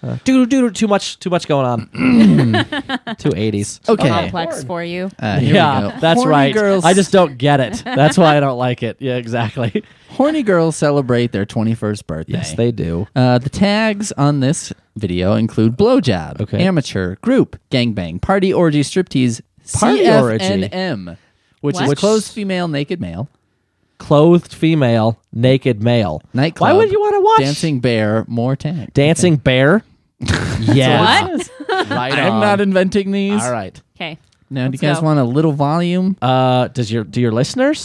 B: Too much going on. Too 80s.
A: Okay.
D: Complex for you.
A: Here we
B: Yeah,
A: go.
B: that's
A: Horny
B: right.
A: Girls,
B: I just don't get it. That's why I don't like it. Yeah, exactly.
A: horny girls celebrate their 21st birthday.
B: Yes, they do.
A: The tags on this video include blowjob,
B: Okay.
A: amateur, group, gangbang, party, orgy, striptease,
B: Party orgy.
A: CFNM, which
D: What?
A: is clothed female, naked male,
B: Clothed female, naked male.
A: nightclub.
B: Why would you want to watch
A: Dancing bear, more tag.
B: Dancing Bear? Yeah.
D: What?
B: Right
A: I'm
B: on.
A: not inventing these.
B: All right.
D: Okay.
A: Now, do you
D: Let's
A: guys
D: go.
A: want a little volume?
B: Do your listeners?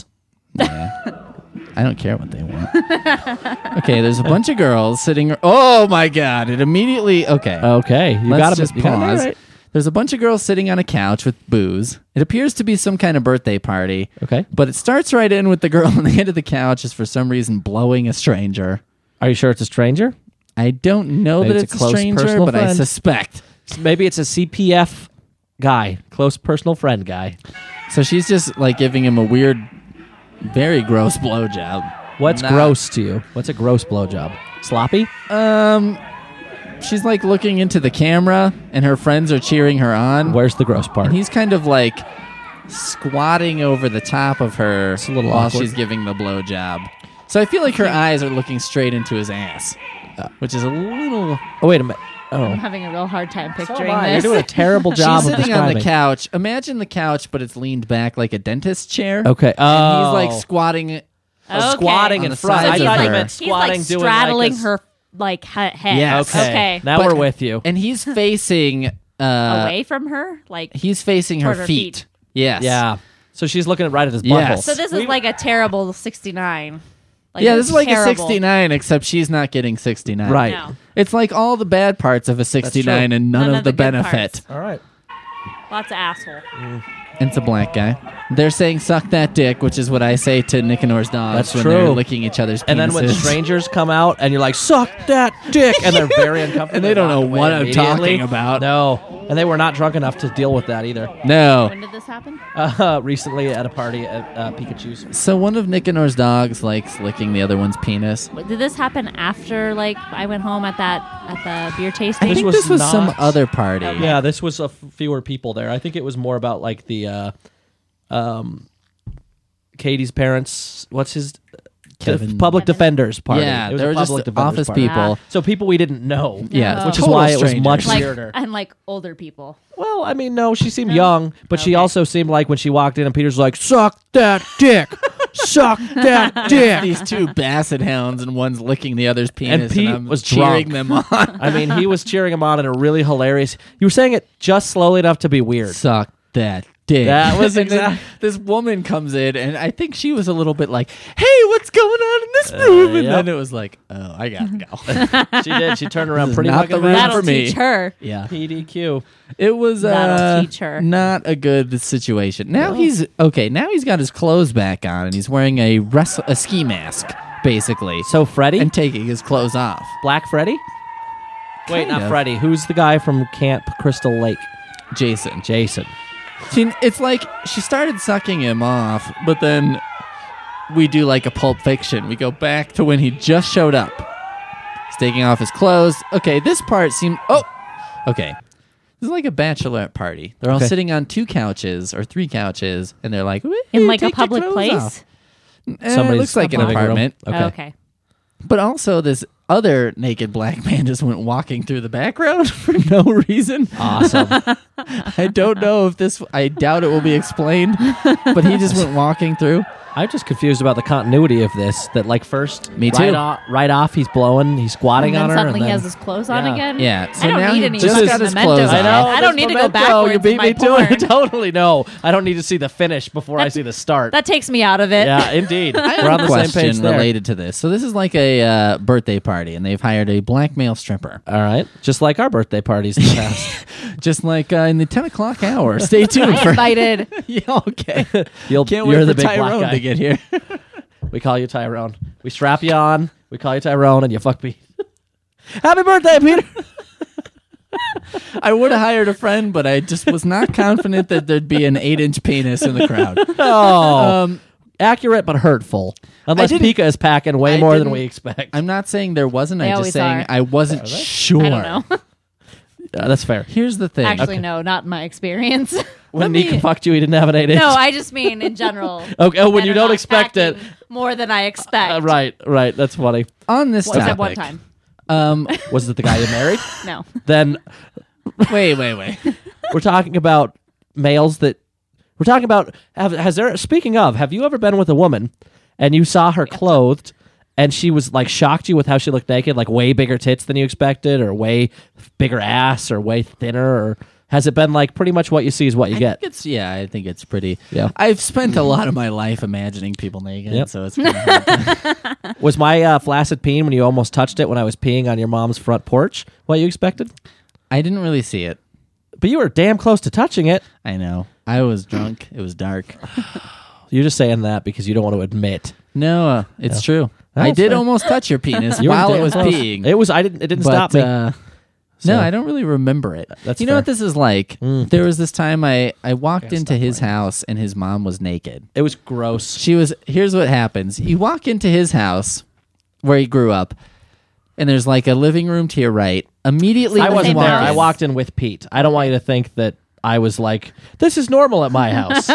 A: I don't care what they want. Okay, there's a bunch of girls sitting. Oh my God! It immediately. Okay.
B: Okay. You
A: Let's
B: gotta
A: just
B: you gotta be
A: pause.
B: right.
A: There's a bunch of girls sitting on a couch with booze. It appears to be some kind of birthday party.
B: Okay.
A: But it starts right in with the girl on the end of the couch is for some reason blowing a stranger.
B: Are you sure it's a stranger?
A: I don't know
B: Maybe
A: that
B: it's
A: it's
B: a
A: a
B: close
A: stranger,
B: personal
A: but I
B: friend.
A: suspect.
B: Maybe it's a CPF guy, close personal friend guy.
A: So she's just like giving him a weird, very gross blowjob.
B: What's
A: Nah.
B: gross to you? What's a gross blowjob? Sloppy?
A: She's like looking into the camera, and her friends are cheering her on.
B: Where's the gross part?
A: And he's kind of like squatting over the top of her
B: a little
A: while
B: awkward.
A: she's giving the blowjob. So I feel like her eyes are looking straight into his ass, which is a little.
B: Oh, wait a minute.
D: I'm
B: Oh.
D: having a real hard time
B: So
D: picturing
B: am I. You're
D: this.
B: doing a terrible job
A: She's
B: of
A: sitting on the
B: describing.
A: couch. Imagine the couch, but it's leaned back like a dentist chair.
B: Okay.
A: And he's like
B: Oh.
A: squatting.
B: Oh, squatting
A: On
B: in
A: the
B: front.
A: sides
B: I
A: of
B: thought you
A: her.
B: meant
D: He's
B: squatting,
D: like
B: doing
D: straddling
B: like a-
D: her like head.
A: Yes.
B: Okay.
D: Okay.
B: Now
A: But-
B: we're with you.
A: And he's facing.
D: Away from her, like.
A: He's facing her
D: Toward her
A: feet.
D: feet.
A: Yes.
B: Yeah. So she's looking right at his butthole.
A: Yes.
D: So this is like a terrible 69. Like
A: Yeah, this is like
D: terrible.
A: a 69, except she's not getting 69.
B: Right.
D: No.
A: It's like all the bad parts of a 69 and none, of the
D: good
A: benefit.
D: parts.
B: All right.
D: Lots of asshole.
A: And it's a black guy. They're saying "suck that dick," which is what I say to Nicanor's dogs
B: That's
A: when
B: true.
A: they're licking each other's penises.
B: And then when strangers come out and you're like, suck that dick, and they're very uncomfortable.
A: And they don't know
B: walk away
A: what I'm
B: immediately.
A: talking about.
B: No. And they were not drunk enough to deal with that either.
A: No.
D: When did this happen?
B: Recently at a party at Pikachu's.
A: So one of Nicanor's dogs likes licking the other one's penis.
D: Did this happen after like I went home at the beer tasting?
A: I think
B: was
A: this was some
B: not-
A: other party.
B: Yeah, this was fewer people there. I think it was more about like the Katie's parents. What's his
A: Kevin.
B: public defenders party?
A: Yeah,
B: it was
A: they
B: a
A: were just
B: public defenders
A: office
B: party.
A: people.
B: So people we didn't know.
A: Yeah,
B: which is
A: total
B: why it was
A: strangers.
B: much
D: like
B: weirder.
D: and like older people.
B: Well, I mean, no, she seemed young, but she
D: Okay.
B: also seemed like when she walked in and Peter's like, suck that dick. Suck that dick.
A: These two basset hounds and one's licking the other's penis,
B: Pete
A: I'm
B: was
A: cheering
B: drunk.
A: them on.
B: I mean, he was cheering him on in a really hilarious. You were saying it just slowly enough to be weird.
A: Suck that dick.
B: That was
A: And then
B: exact-
A: this woman comes in, and I think she was a little bit like, "Hey, what's going on in this room?" And
B: yep.
A: then it was like, "Oh, I gotta go."
B: She did. She turned around
A: This is
B: pretty
A: not
B: fucking
A: the room
B: fast.
D: That'll
A: for me.
D: teach her.
A: Yeah,
B: PDQ.
A: it was
D: That'll teach her.
A: not a good situation. Now he's okay. Now he's got his clothes back on, and he's wearing a ski mask, basically,
B: So Freddie?
A: and taking his clothes off.
B: Black Freddie? Wait,
A: Kind
B: not
A: of.
B: Freddie. Who's the guy from Camp Crystal Lake?
A: Jason.
B: Jason.
A: It's like she started sucking him off, but then we do like a Pulp Fiction. We go back to when he just showed up. He's taking off his clothes. Okay, this part seemed... Oh! Okay. This is like a bachelorette party. They're all
B: Okay.
A: sitting on 2 couches or 3 couches, and they're like...
D: In like a
A: "Take your
D: public
A: clothes
D: place?
A: off." It
B: Somebody's
A: looks like an
B: living room.
A: apartment.
B: Okay.
D: Okay.
A: But also this other naked black man just went walking through the background for no reason.
B: Awesome.
A: I don't know if this... I doubt it will be explained, but he just went walking through.
B: I'm just confused about the continuity of this. That like first,
A: Me
B: right
A: too.
B: Right off, he's blowing, he's squatting
D: And
B: on
D: then
B: her,
D: suddenly
B: and
D: he
B: then
D: has his clothes on
B: Yeah.
D: again.
A: Yeah, so
D: I don't
A: now
D: need
A: he
D: any
A: just
D: fucking
A: got his
D: mementos.
A: clothes
B: I know.
A: off.
D: I don't need to go backwards.
B: You beat
D: in my
B: me to it.
D: porn.
B: Totally no. I don't need to see the finish before I see the start.
D: That takes me out of it.
B: Yeah, indeed.
A: I
B: We're
A: have
B: on
A: a
B: the same
A: question
B: page there.
A: related to this. So this is like a birthday party, and they've hired a black male stripper,
B: All right, just like our birthday parties in the past.
A: just like in the 10 o'clock hour. Stay tuned
D: I
A: for.
D: invited.
A: Yeah, okay.
B: You're
A: Can't wait
B: the
A: for
B: big black
A: Tyrone
B: guy.
A: to get here.
B: We call you Tyrone. We strap you on. We call you Tyrone, and you fuck me. Happy birthday, Peter!
A: I would have hired a friend, but I just was not confident that there'd be an 8-inch penis in the crowd.
B: Oh, accurate but hurtful. Unless
A: didn't-
B: Pika is packing way
A: I
B: more than
A: didn't-
B: we expect.
A: I'm not saying there wasn't.
D: They
A: I'm
D: always
A: just saying
D: are.
A: I wasn't sure.
D: I don't know.
B: That's fair.
A: Here's the thing.
D: Actually, no, not in my experience.
B: When
A: me-
B: Nika fucked you, he didn't have an 8-inch.
D: No, I just mean in general.
B: Okay, oh, when
D: men
B: you
D: are
B: don't
D: not
B: expect it.
D: packing more than I expect.
B: Right. That's funny.
A: On this
D: Well,
A: topic.
D: except one time.
B: Was it the guy you married?
D: No.
B: Then
A: Wait.
B: we're talking about males that we're talking about. Speaking of, have you ever been with a woman and you saw her clothed and she was like shocked you with how she looked naked, like way bigger tits than you expected, or way bigger ass, or way thinner, or has it been like pretty much what you see is what you get?
A: I think it's pretty.
B: Yeah.
A: I've spent a lot of my life imagining people naked,
B: Yep.
A: so it's kind of hard.
B: Was my flaccid peen when you almost touched it when I was peeing on your mom's front porch what you expected?
A: I didn't really see it.
B: But you were damn close to touching it.
A: I know. I was drunk. It was dark.
B: You're just saying that because you don't want to admit.
A: No, it's true. I
B: That's
A: did
B: fair.
A: almost touch your penis
B: You were
A: while it
B: damn
A: was
B: close.
A: peeing.
B: It was. I didn't. It didn't
A: but,
B: stop me. So-
A: No, I don't really remember it.
B: That's
A: you know
B: fair.
A: what this is like? There was this time I walked into his house and his mom was naked.
B: It was gross.
A: Here's what happens. You walk into his house where he grew up, and there's like a living room to your right. Immediately
B: I
A: when
B: wasn't
A: you
B: there.
A: walk
B: I
A: in-
B: walked in with Pete. I don't want you to think that I was like, this is normal at my house.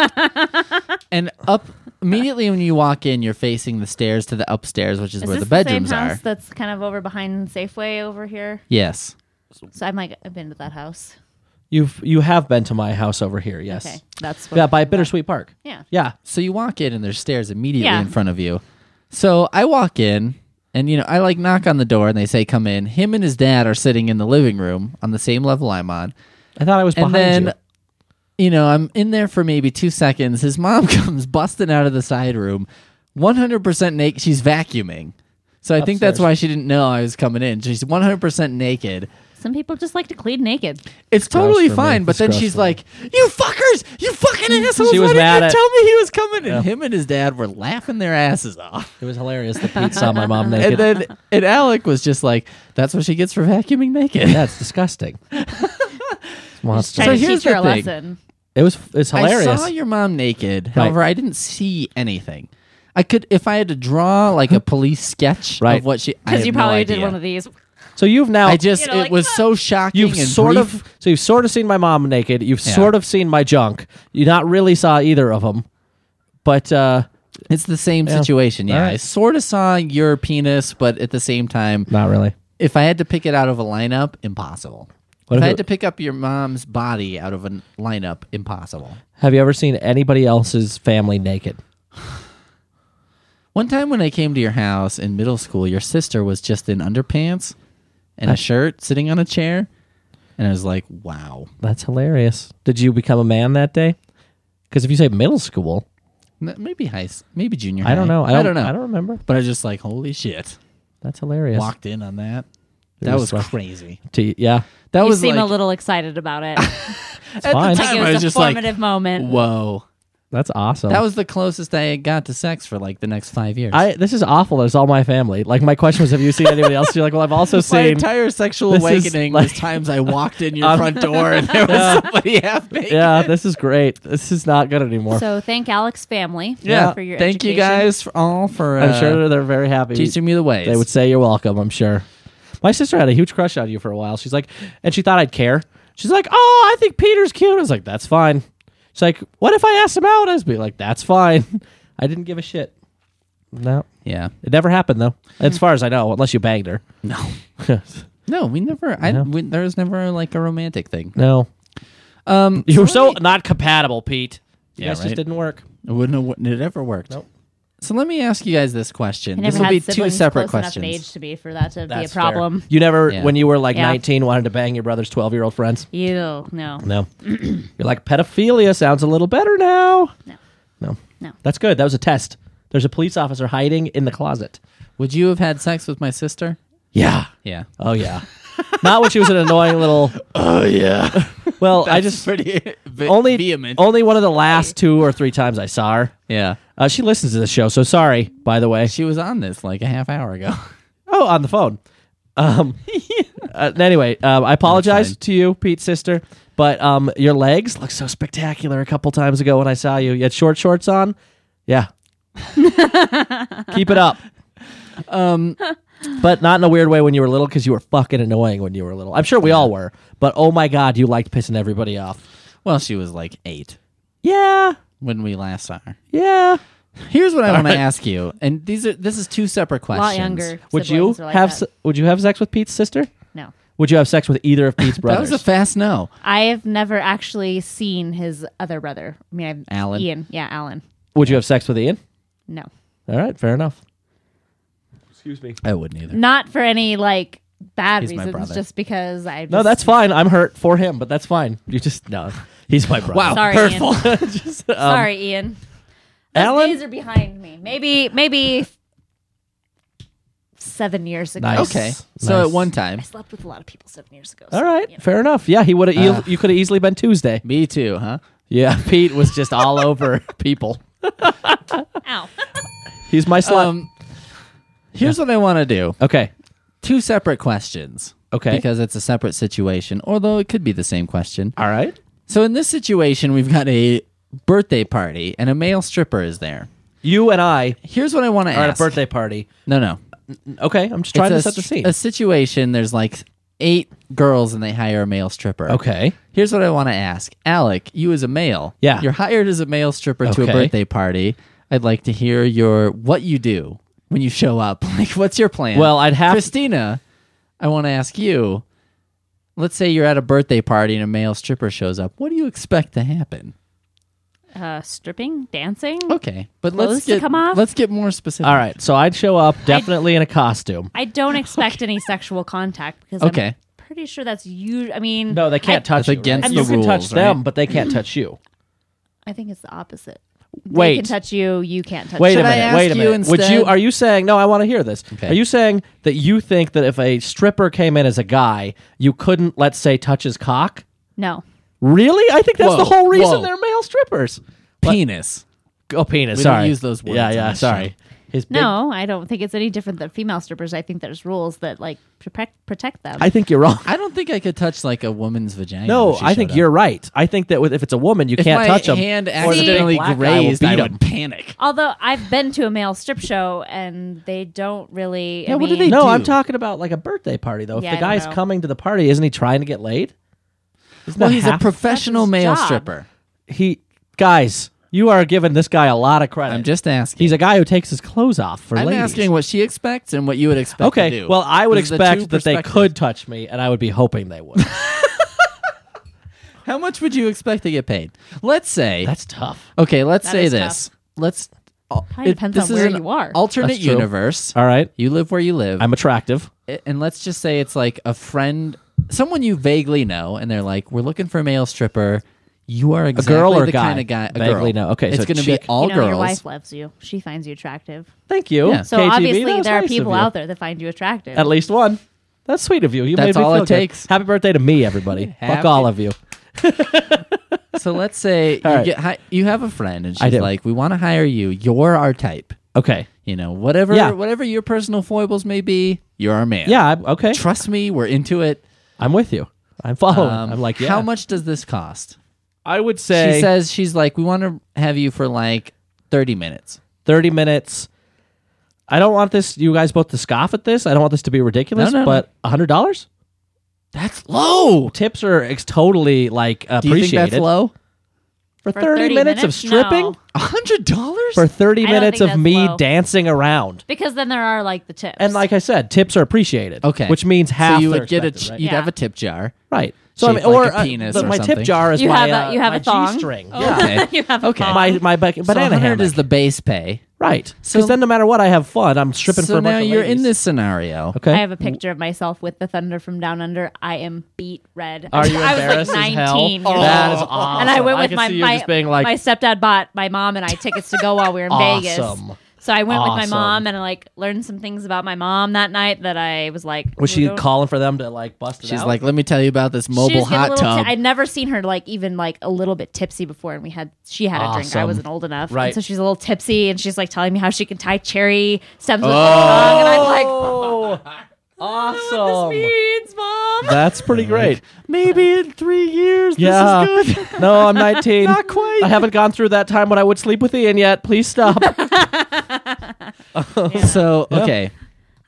A: and up immediately when you walk in, you're facing the stairs to the upstairs, which is
D: Is
A: where
D: this
A: the bedrooms
D: same house
A: are.
D: that's kind of over behind Safeway over here?
A: Yes.
D: So I've been to that house.
B: You have been to my house over here, yes.
D: Okay, that's what
B: Yeah, by Bittersweet Park.
D: Yeah.
B: Yeah.
A: So you walk in and there's stairs immediately
D: Yeah.
A: in front of you. So I walk in and I like knock on the door and they say come in. Him and his dad are sitting in the living room on the same level I'm on.
B: I thought I was
A: And
B: behind
A: then
B: you.
A: I'm in there for maybe 2 seconds. His mom comes busting out of the side room, 100% naked. She's vacuuming. So I think that's
B: Upstairs.
A: why she didn't know I was coming in. She's 100% naked.
D: Some people just like to clean naked.
A: It's totally
B: for me.
A: fine, but
B: It's
A: then
B: gross
A: she's
B: for me.
A: like, "You fuckers! You fucking assholes!
B: She was
A: Why
B: mad
A: didn't
B: at-
A: you tell me he was coming?"
B: Yeah.
A: And him and his dad were laughing their asses off.
B: It was hilarious that Pete saw my mom naked.
A: And Alec was just like, "That's what she gets for vacuuming naked."
B: Yeah, it's disgusting. It's monster.
D: Trying to
A: here's
D: teach her
A: the
D: a
A: thing.
D: lesson.
B: It's hilarious.
A: I saw your mom naked. However, I didn't see anything. I could, if I had to draw like a police sketch
B: Right.
A: of what she, I
D: Because
A: have
D: you
A: no
D: probably did
A: idea.
D: one of these.
B: So you've now
A: I just,
D: You know,
A: it
D: like,
A: was so shocking.
B: you've
A: and
B: sort
A: brief.
B: of so you've sort of seen my mom naked. You've
A: Yeah.
B: sort of seen my junk. You not really saw either of them, but
A: It's the same
B: Yeah.
A: situation. Yeah,
B: All right.
A: I sort of saw your penis, but at the same time,
B: not really.
A: if I had to pick it out of a lineup, impossible.
B: What
A: If
B: if
A: I
B: it-
A: had to pick up your mom's body out of a lineup, impossible.
B: Have you ever seen anybody else's family naked?
A: One time when I came to your house in middle school, your sister was just in underpants and a shirt sitting on a chair. And I was like, wow.
B: That's hilarious. Did you become a man that day? Because if you say middle school,
A: Maybe maybe junior high.
B: I don't know.
A: I don't know.
B: I don't remember.
A: But I was just like, holy shit.
B: That's hilarious.
A: Walked in on that.
B: It
A: That
B: was
A: was
B: rough.
A: crazy.
B: Yeah.
A: That
D: You
A: was
D: seem
A: like,
D: a little excited about it.
B: It's
A: at
B: fine.
A: the
D: Like
A: time,
D: it
A: I
D: was
A: was
D: a
A: just like,
D: formative moment.
A: whoa.
B: That's awesome.
A: That was the closest I got to sex for like the next 5 years.
B: This is awful. There's all my family. Like my question was, have you seen anybody else? You're like, well, I've also
A: My
B: seen.
A: entire sexual
B: This is
A: awakening
B: like-
A: was times I walked in your front door and there was somebody half naked.
B: Yeah, this is great. This is not good anymore.
D: So thank Alex family
A: Yeah.
D: for your
A: Thank you
D: education.
A: guys for
B: I'm sure they're very happy.
A: teaching me the ways.
B: They would say you're welcome, I'm sure. My sister had a huge crush on you for a while. She's like, and she thought I'd care. She's like, oh, I think Peter's cute. I was like, that's fine. She's like, what if I asked him out? I was like, that's fine. I didn't give a shit. No.
A: Yeah.
B: It never happened, though. As far as I know, unless you banged her.
A: No. No, we never.
B: No.
A: There was never like a romantic thing.
B: No.
A: You
B: You were so not compatible, Pete. You
A: Yeah,
B: guys just
A: right.
B: didn't work.
A: It wouldn't have ever worked.
B: Nope.
A: So let me ask you guys this question.
D: I
A: This
D: never
A: will be
D: had
A: two
D: siblings
A: separate
D: close enough in
A: questions.
D: age to be for that to be a
B: That's
D: problem.
B: fair. You never,
A: Yeah.
B: when you were like
D: Yeah.
B: 19, wanted to bang your brother's 12-year-old friends?
D: Ew, no.
B: No. You're like, pedophilia sounds a little better now.
D: No.
B: No.
D: No.
B: That's good. That was a test. There's a police officer hiding in the closet.
A: Would you have had sex with my sister?
B: Yeah.
A: Yeah.
B: Oh, yeah. Not when she was an annoying little...
A: Oh yeah.
B: Well, I just...
A: pretty
B: Only,
A: vehement.
B: only one of the last 2 or 3 times I saw her.
A: Yeah.
B: She listens to this show, so sorry, by the way.
A: She was on this like a half hour ago.
B: Oh, on the phone. Anyway, I apologize
A: fine.
B: to you, Pete's sister, but your legs look so spectacular a couple times ago when I saw you. You had short shorts on? Yeah. Keep it up. But not in a weird way when you were little, because you were fucking annoying when you were little. I'm sure we all were. But oh my God, you liked pissing everybody off.
A: Well, she was like 8
B: Yeah.
A: when we last saw her.
B: Yeah.
A: Here's what I want to ask you, and this is 2 separate
D: A
A: questions.
D: lot younger.
B: Would you
D: siblings are like
B: have
D: that.
B: Would you have sex with Pete's sister?
D: No.
B: Would you have sex with either of Pete's
A: That
B: brothers?
A: was a fast no.
D: I have never actually seen his other brother. I mean, I've
A: Alan?
D: Ian. Yeah, Alan.
B: Would you have sex with Ian?
D: No.
B: All right, fair enough. Excuse me.
A: I wouldn't either.
D: Not for any like bad
A: He's my
D: reasons,
A: brother.
D: just because I.
B: No, that's fine. I'm hurt for him, but that's fine. You just no. He's my brother.
A: Wow,
D: Sorry,
A: hurtful.
B: Just,
D: Sorry, Ian. Those
B: Alan?
D: days are behind me. Maybe 7 years ago.
B: Nice.
A: Okay, so
B: Nice.
A: at one
D: I
A: time,
D: slept with a lot of people 7 years ago.
B: All
D: so,
B: right,
D: you know.
B: fair enough. Yeah, he would have. You could have easily been Tuesday.
A: me too, huh?
B: Yeah, Pete was just all over people.
D: Ow.
B: He's my slut.
A: Here's what I want to do:
B: Okay.
A: 2 separate questions.
B: Okay.
A: Because it's a separate situation, although it could be the same question.
B: All right.
A: So in this situation, we've got a birthday party, and a male stripper is there.
B: You and I
A: Here's what I want to
B: are at
A: ask.
B: a birthday party.
A: No.
B: Okay, I'm just trying to
A: It's
B: set the scene.
A: a situation. There's like 8 girls, and they hire a male stripper.
B: Okay.
A: Here's what I want to ask. Alec, you as a male.
B: Yeah.
A: You're hired as a male stripper to a
B: Okay.
A: birthday party. I'd like to hear what you do when you show up. Like, what's your plan?
B: Well, I'd have
A: Christina, I want to ask you, let's say you're at a birthday party and a male stripper shows up. What do you expect to happen?
D: Stripping, dancing.
A: Okay. But
D: Clothes to come off?
A: let's get more specific.
B: All right, so I'd show up definitely in a costume.
D: I don't expect any sexual contact because
A: Okay.
D: I'm pretty sure that's you. I mean,
B: No, they can't touch
A: That's
B: you.
A: against
B: right?
A: the
B: You can touch
A: rules,
B: them,
A: right?
B: but they can't touch you.
D: I think it's the opposite.
B: Wait.
D: They can touch you. You can't touch.
B: Wait
A: Should
B: a
A: I
B: minute.
A: ask
B: Wait a
A: you
B: minute. Would
A: instead?
B: you? Are you saying? No, I want to hear this.
A: Okay.
B: Are you saying that you think that if a stripper came in as a guy, you couldn't, let's say, touch his cock?
D: No.
B: Really? I think that's
A: Whoa,
B: the whole reason
A: whoa.
B: they're male strippers.
A: Penis.
B: Oh, penis.
A: We don't
B: sorry.
A: use those words
B: Yeah,
A: on
B: yeah.
A: this
B: Sorry.
A: show.
B: His big,
D: No, I don't think it's any different than female strippers. I think there's rules that like protect them.
B: I think you're wrong.
A: I don't think I could touch like a woman's vagina.
B: No,
A: if she
B: I think
A: showed up.
B: you're right. I think that if it's a woman, you
A: If
B: can't
A: my
B: touch them.
A: hand
B: or the
A: accidentally
B: big black guy will
A: grazed, I
B: beat
A: would
B: 'em.
A: panic.
D: Although I've been to a male strip show and they don't really.
A: Yeah,
D: I
A: what do
D: mean,
A: they
B: No,
A: do?
B: I'm talking about like a birthday party though. If
D: Yeah,
B: the
D: I don't
B: guy's
D: know.
B: coming to the party, isn't he trying to get laid? Isn't
A: Well,
B: that
A: he's a
B: half-
A: professional
D: That's his
A: male
D: job.
A: stripper.
B: Guys, you are giving this guy a lot of credit.
A: I'm just asking.
B: He's a guy who takes his clothes off for
A: I'm
B: ladies.
A: asking what she expects and what you would expect to
B: Okay,
A: do.
B: well, I would
A: Those are the two
B: expect that they
A: perspectives.
B: could touch me, and I would be hoping they would.
A: How much would you expect to get paid? Let's say.
B: That's tough.
A: Okay, let's
D: That
A: say
D: is
A: this. Let's.
D: Probably depends
A: this
D: on
A: is
D: where
A: an
D: you are.
A: Alternate
B: That's true.
A: universe.
B: All right,
A: You live where you live.
B: I'm attractive.
A: And let's just say it's like a friend, someone you vaguely know, and they're like, "We're looking for a male stripper. You are exactly
B: girl or
A: the
B: guy?
A: kind of guy." A
B: Vaguely
A: girl.
B: know. Okay,
A: it's
B: so
A: going to be
B: chick.
A: all
D: you know,
A: girls.
D: your wife loves you. She finds you attractive.
B: Thank you.
A: Yeah.
D: So
B: KTV, that
D: obviously
B: was
D: there are
B: nice of
D: people
B: you.
D: out there that find you attractive.
B: At least one. That's sweet of you. You
A: That's
B: made me
A: all
B: feel
A: it
B: good.
A: takes.
B: Happy birthday to me, everybody. Fuck
A: Happy-
B: all of you.
A: So let's say
B: All
A: you
B: right.
A: get you have a friend, and
B: I
A: she's
B: do.
A: like, "We want to hire you. You're our type.
B: Okay.
A: You know, whatever
B: Yeah.
A: whatever your personal foibles may be, you're our man.
B: Yeah. Okay.
A: Trust me, we're into it.
B: I'm with you. I'm following. I'm like, yeah.
A: How much does this cost?"
B: I would say
A: She says she's like, "We want to have you for like 30 minutes."
B: 30 minutes. I don't want this. You guys both to scoff at this. I don't want this to be ridiculous.
A: No.
B: But $100
A: That's low.
B: tips are totally like
A: Do you
B: appreciated
A: think that's low?
B: for
D: For
B: 30 minutes of stripping.
D: No.
A: $100
B: For 30
D: I don't
B: minutes
D: think
B: of
D: that's
B: me
D: low.
B: dancing around.
D: Because then there are like the tips.
B: And like I said, tips are appreciated.
A: Okay,
B: which means half.
A: So you
B: they're
A: would get
B: expected, right?
A: you'd
D: Yeah.
A: have a tip jar.
B: Right. So I mean,
A: shaped like
B: or
A: a penis or
B: my
A: something.
B: tip jar is
D: You
B: my
D: have a- you have
B: my
D: a thong?
B: G-string.
D: Oh.
B: Yeah.
A: Okay.
D: you have a
A: Okay.
D: thong.
B: my
A: So
B: banana
A: 100
B: hammock.
A: is the base pay.
B: Right.
A: So-
B: Because then no matter what, I have fun. I'm stripping
A: So
B: for a bunch
A: now
B: of
A: you're
B: ladies.
A: in this scenario.
B: Okay.
D: I have a picture of myself with the Thunder from Down Under. I am beat red.
B: Are you
D: I was
B: embarrassed
D: like
B: as hell?
D: 19.
B: Oh,
D: years
B: that
D: old.
B: is awesome.
D: And I went
B: I
D: with
B: can
D: my
B: see you just being like-
D: my stepdad bought my mom and I tickets to go while we were in Vegas.
B: Awesome.
D: So I went with my
B: Awesome.
D: mom and I like learned some things about my mom that night that I was like.
B: Was she
D: don't-
B: calling for them to like bust it
A: She's
B: out?
A: like, "Let me tell you about this
D: She
A: mobile
D: was getting a
A: hot
D: little
A: tub."
D: I'd never seen her like even like a little bit tipsy before, and she had a drink. I
B: Awesome.
D: wasn't old enough,
B: Right.
D: And so she's a little tipsy, and she's like telling me how she can tie cherry stems with her tongue, and I'm like,
B: oh, awesome.
D: "Beans, mom."
B: That's pretty great.
A: Maybe in 3 years.
B: Yeah.
A: This is good.
B: No, I'm 19.
A: Not quite.
B: I haven't gone through that time when I would sleep with Ian yet. Please stop.
A: So okay,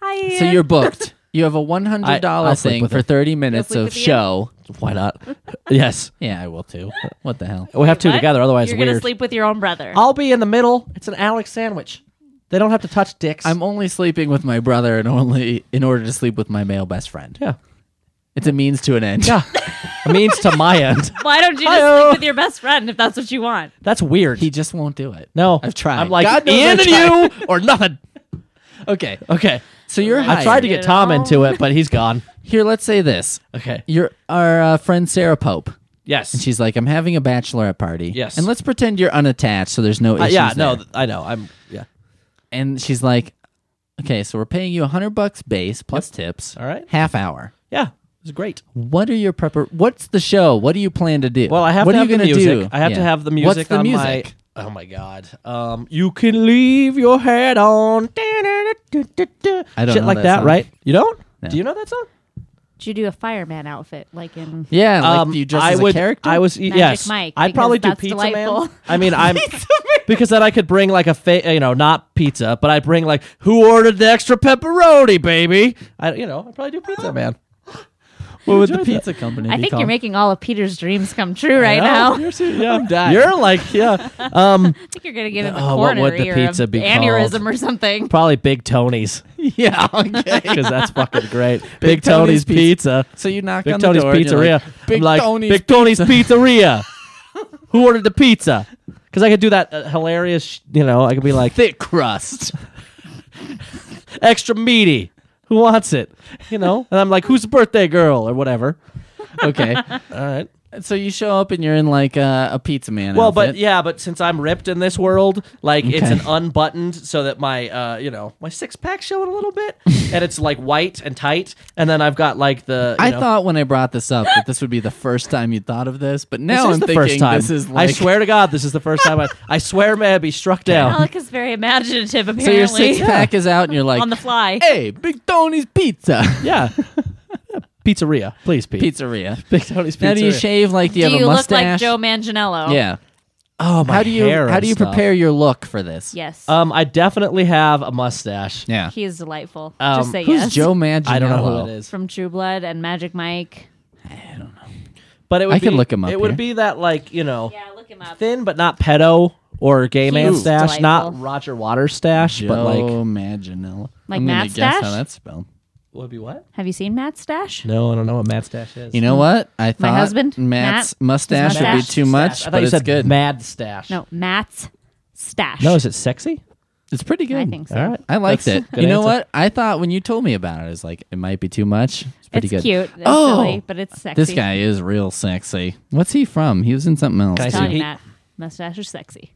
D: Hi.
A: So you're booked. You have a
B: I'll
A: $100
B: sleep
A: thing
B: with
A: for
B: him.
A: 30 minutes
D: sleep
A: of
D: with Ian?
A: show.
B: Why not? Yes.
A: Yeah, I will too. What the hell?
B: We have two
D: What?
B: together, otherwise
D: You're
B: it's
D: gonna
B: weird.
D: sleep with your own brother.
B: I'll be in the middle. It's an Alex sandwich. They don't have to touch dicks.
A: I'm only sleeping with my brother and only in order to sleep with my male best friend.
B: Yeah.
A: It's a means to an end.
B: Yeah. A means to my end.
D: Why don't you just
B: Hi-yo.
D: sleep with your best friend if that's what you want?
B: That's weird.
A: He just won't do it.
B: no.
A: I've tried.
B: I'm like,
A: God knows
B: Ian
A: I've
B: and you or nothing.
A: Okay.
B: Okay.
A: So you're
B: I
A: hired.
B: tried to get Tom into it, but he's gone.
A: Here, let's say this.
B: Okay.
A: You're our friend Sarah Pope.
B: Yes.
A: And she's like, I'm having a bachelorette party.
B: Yes.
A: And let's pretend you're unattached so there's no issues
B: yeah, no,
A: there.
B: I know. Yeah.
A: And she's like, okay, so we're paying you $100 base plus tips.
B: All right.
A: Half hour.
B: Yeah. It was great.
A: What are your What's the show? What do you plan to do?
B: Well, I have
A: what
B: to
A: are
B: have
A: you
B: the
A: gonna
B: music.
A: do?
B: I have to
A: Yeah.
B: have the music
A: What's the
B: on
A: music?
B: my. Oh my god. You can leave your head on.
A: I don't
B: Shit
A: know
B: like
A: that
B: that,
A: song.
B: right? You don't?
A: No.
B: Do you know that song?
D: Did you do a fireman outfit like in?
A: Yeah, like do you dress
B: I
A: as
B: would.
A: a character?
B: I was
D: Magic
B: yes.
D: Mike,
B: I'd probably do
D: because
B: Pizza
D: that's
B: Man.
D: delightful.
B: I mean, I'm because then I could bring like not pizza, but I'd bring like who ordered the extra pepperoni, baby. I'd probably do Pizza Man.
A: what would the
B: enjoyed that.
A: pizza company
D: I
A: be
D: think
A: called?
D: you're making all of Peter's dreams come true right
B: Yeah,
D: now.
B: You're,
A: dying.
B: you're like yeah.
D: I think you're gonna get in the
B: Oh, what would
D: coronary
B: the
D: or
B: pizza
D: a
B: be
D: aneurysm
B: called?
D: or something.
B: Probably Big Tony's
A: Yeah, okay.
B: because that's fucking great.
A: Big
B: Big Tony's
A: Tony's
B: Pizza.
A: So you knock
B: Big
A: on
B: Tony's
A: the door and you're
B: Pizzeria.
A: like, Big
B: I'm like,
A: Tony's
B: Big Tony's Pizzeria. Who ordered the pizza? Because I could do that hilarious. I could be like
A: thick crust.
B: extra meaty. Who wants it? And I'm like, who's the birthday girl or whatever.
A: Okay.
B: All right.
A: So you show up and you're in like a pizza man
B: Well,
A: outfit.
B: but since I'm ripped in this world, like it's
A: Okay.
B: an unbuttoned, so that my my six pack showing a little bit, and it's like white and tight, and then I've got like the.
A: I thought when I brought this up that this would be the first time you thought of this, but now
B: this is
A: I'm
B: the
A: thinking
B: first time.
A: this is like
B: I swear to God, this is the first time. I swear, may I be struck down.
D: Alec is very imaginative.
A: So
D: Apparently,
A: your six pack is out and you're like
D: on the fly.
A: Hey, Big Tony's Pizza.
B: Yeah. Pizzeria, please, Pete.
A: Pizzeria.
B: Big Tony's Pizzeria.
A: Now do you shave like do you
D: Do
A: have
D: you
A: a
D: look
A: mustache?
D: like Joe Manganiello?
A: Yeah.
B: Oh, my
A: How do you
B: hair
A: how
B: and
A: do you
B: stuff.
A: prepare your look for this?
D: Yes.
B: I definitely have a mustache.
A: Yeah.
D: He is delightful. Just say
A: Who's
D: yes.
A: Joe Manganiello?
B: I don't know who it is.
D: From True Blood and Magic Mike.
B: But it would
A: I
B: be,
A: could look him up
B: It would
A: here.
B: be that like,
D: Yeah, look him up.
B: thin but not pedo or gay man
D: He's
B: stash, not
D: delightful.
B: Roger Waters stash,
A: Joe
B: but like
A: Manganiello.
D: Like
A: I'm gonna
D: Matt
A: guess
D: Stash?
A: how that's spelled.
B: would be what?
D: Have you seen Matt's stash?
B: No, I don't know what Matt stash is.
A: You know what? I thought
D: husband,
A: Matt's
D: Matt,
A: mustache
D: his
A: would be
D: mustache.
A: too much,
B: I thought
A: but
B: you
A: it's
B: said
A: good.
B: mad stash.
D: No, Matt's stash.
B: No, is it sexy?
A: It's pretty good.
D: I think so.
B: All right.
A: I liked
B: That's
A: it.
B: a good
A: You know
B: answer.
A: what? I thought when you told me about it, I was like, it might be too much. It's pretty
D: It's
A: good.
D: cute. It's
A: Oh!
D: silly, but it's sexy.
A: This guy is real sexy. What's he from? He was in something else.
B: Can I
A: too.
D: Telling
B: see?
D: you, Matt, mustache is sexy.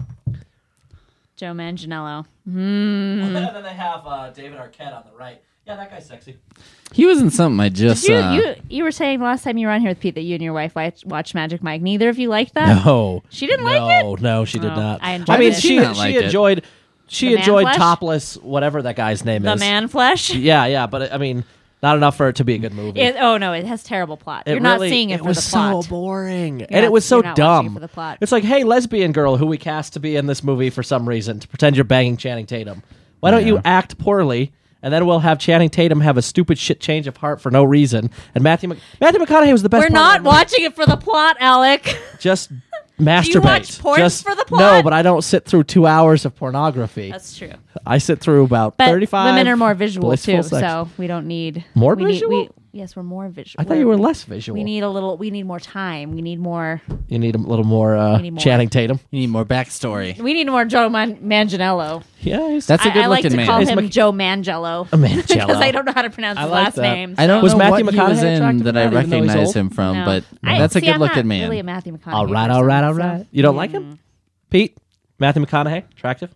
D: Joe Manganiello.
B: And then they have David Arquette on the right. Yeah, that guy's sexy.
A: He was in something I just
D: You were saying last time you were on here with Pete that you and your wife watched Magic Mike. Neither of you liked that?
B: No.
D: She didn't like it?
B: No, she did
D: Oh,
B: not.
D: I enjoyed
B: mean,
D: it.
B: she
A: Why did she not like it?
B: enjoyed she
D: The man
B: enjoyed
D: flesh?
B: topless whatever that guy's name
D: The
B: is.
D: man flesh?
B: Yeah, but I mean, not enough for it to be a good movie.
D: Oh, no, it has terrible plot.
B: It
D: You're not
B: really-
D: seeing it for
B: was
D: the plot.
B: so boring, and
D: not-
B: it was so
D: you're not watching it
B: dumb.
D: for the plot.
B: It's like, hey, lesbian girl who we cast to be in this movie for some reason to pretend you're banging Channing Tatum. Why don't you act poorly, and then we'll have Channing Tatum have a stupid shit change of heart for no reason, and Matthew McConaughey was the best.
D: We're
B: part
D: not
B: of that movie.
D: watching it for the plot, Alec.
B: Just masturbate.
D: you watch porn
B: Just,
D: for the plot?
B: No, but I don't sit through 2 hours of pornography.
D: That's true.
B: I sit through about
D: But
B: 35.
D: women are more visual,
B: blissful
D: too,
B: sex.
D: so we don't need...
B: More
D: we need-
B: visual?
D: yes, we're more visual.
B: I thought you were less visual.
D: We need more time. We need more...
B: You need a little more,
D: need more.
B: Channing Tatum.
A: You need more backstory.
D: We need more Joe Manganiello.
B: Yeah, he's
A: That's a good
D: I like
A: looking
D: to
A: man.
D: call
B: He's
D: him
B: Mc-
D: Joe Mangello.
B: Mangello.
D: Because I don't know how to pronounce
B: I
D: his
B: like
D: last
B: that.
D: name.
A: I don't
B: Was
A: know
B: Matthew
A: what he was
B: McConaughey
A: in
B: attractive
A: that
B: to
A: I
B: that, even though he's
A: recognize
B: old?
A: him from,
D: No.
A: but
D: I-
A: that's a
D: see, I'm
A: good
D: not
A: looking man.
D: really a Matthew McConaughey
B: All right.
D: person, so-
B: You don't like him? Pete? Matthew McConaughey? Attractive?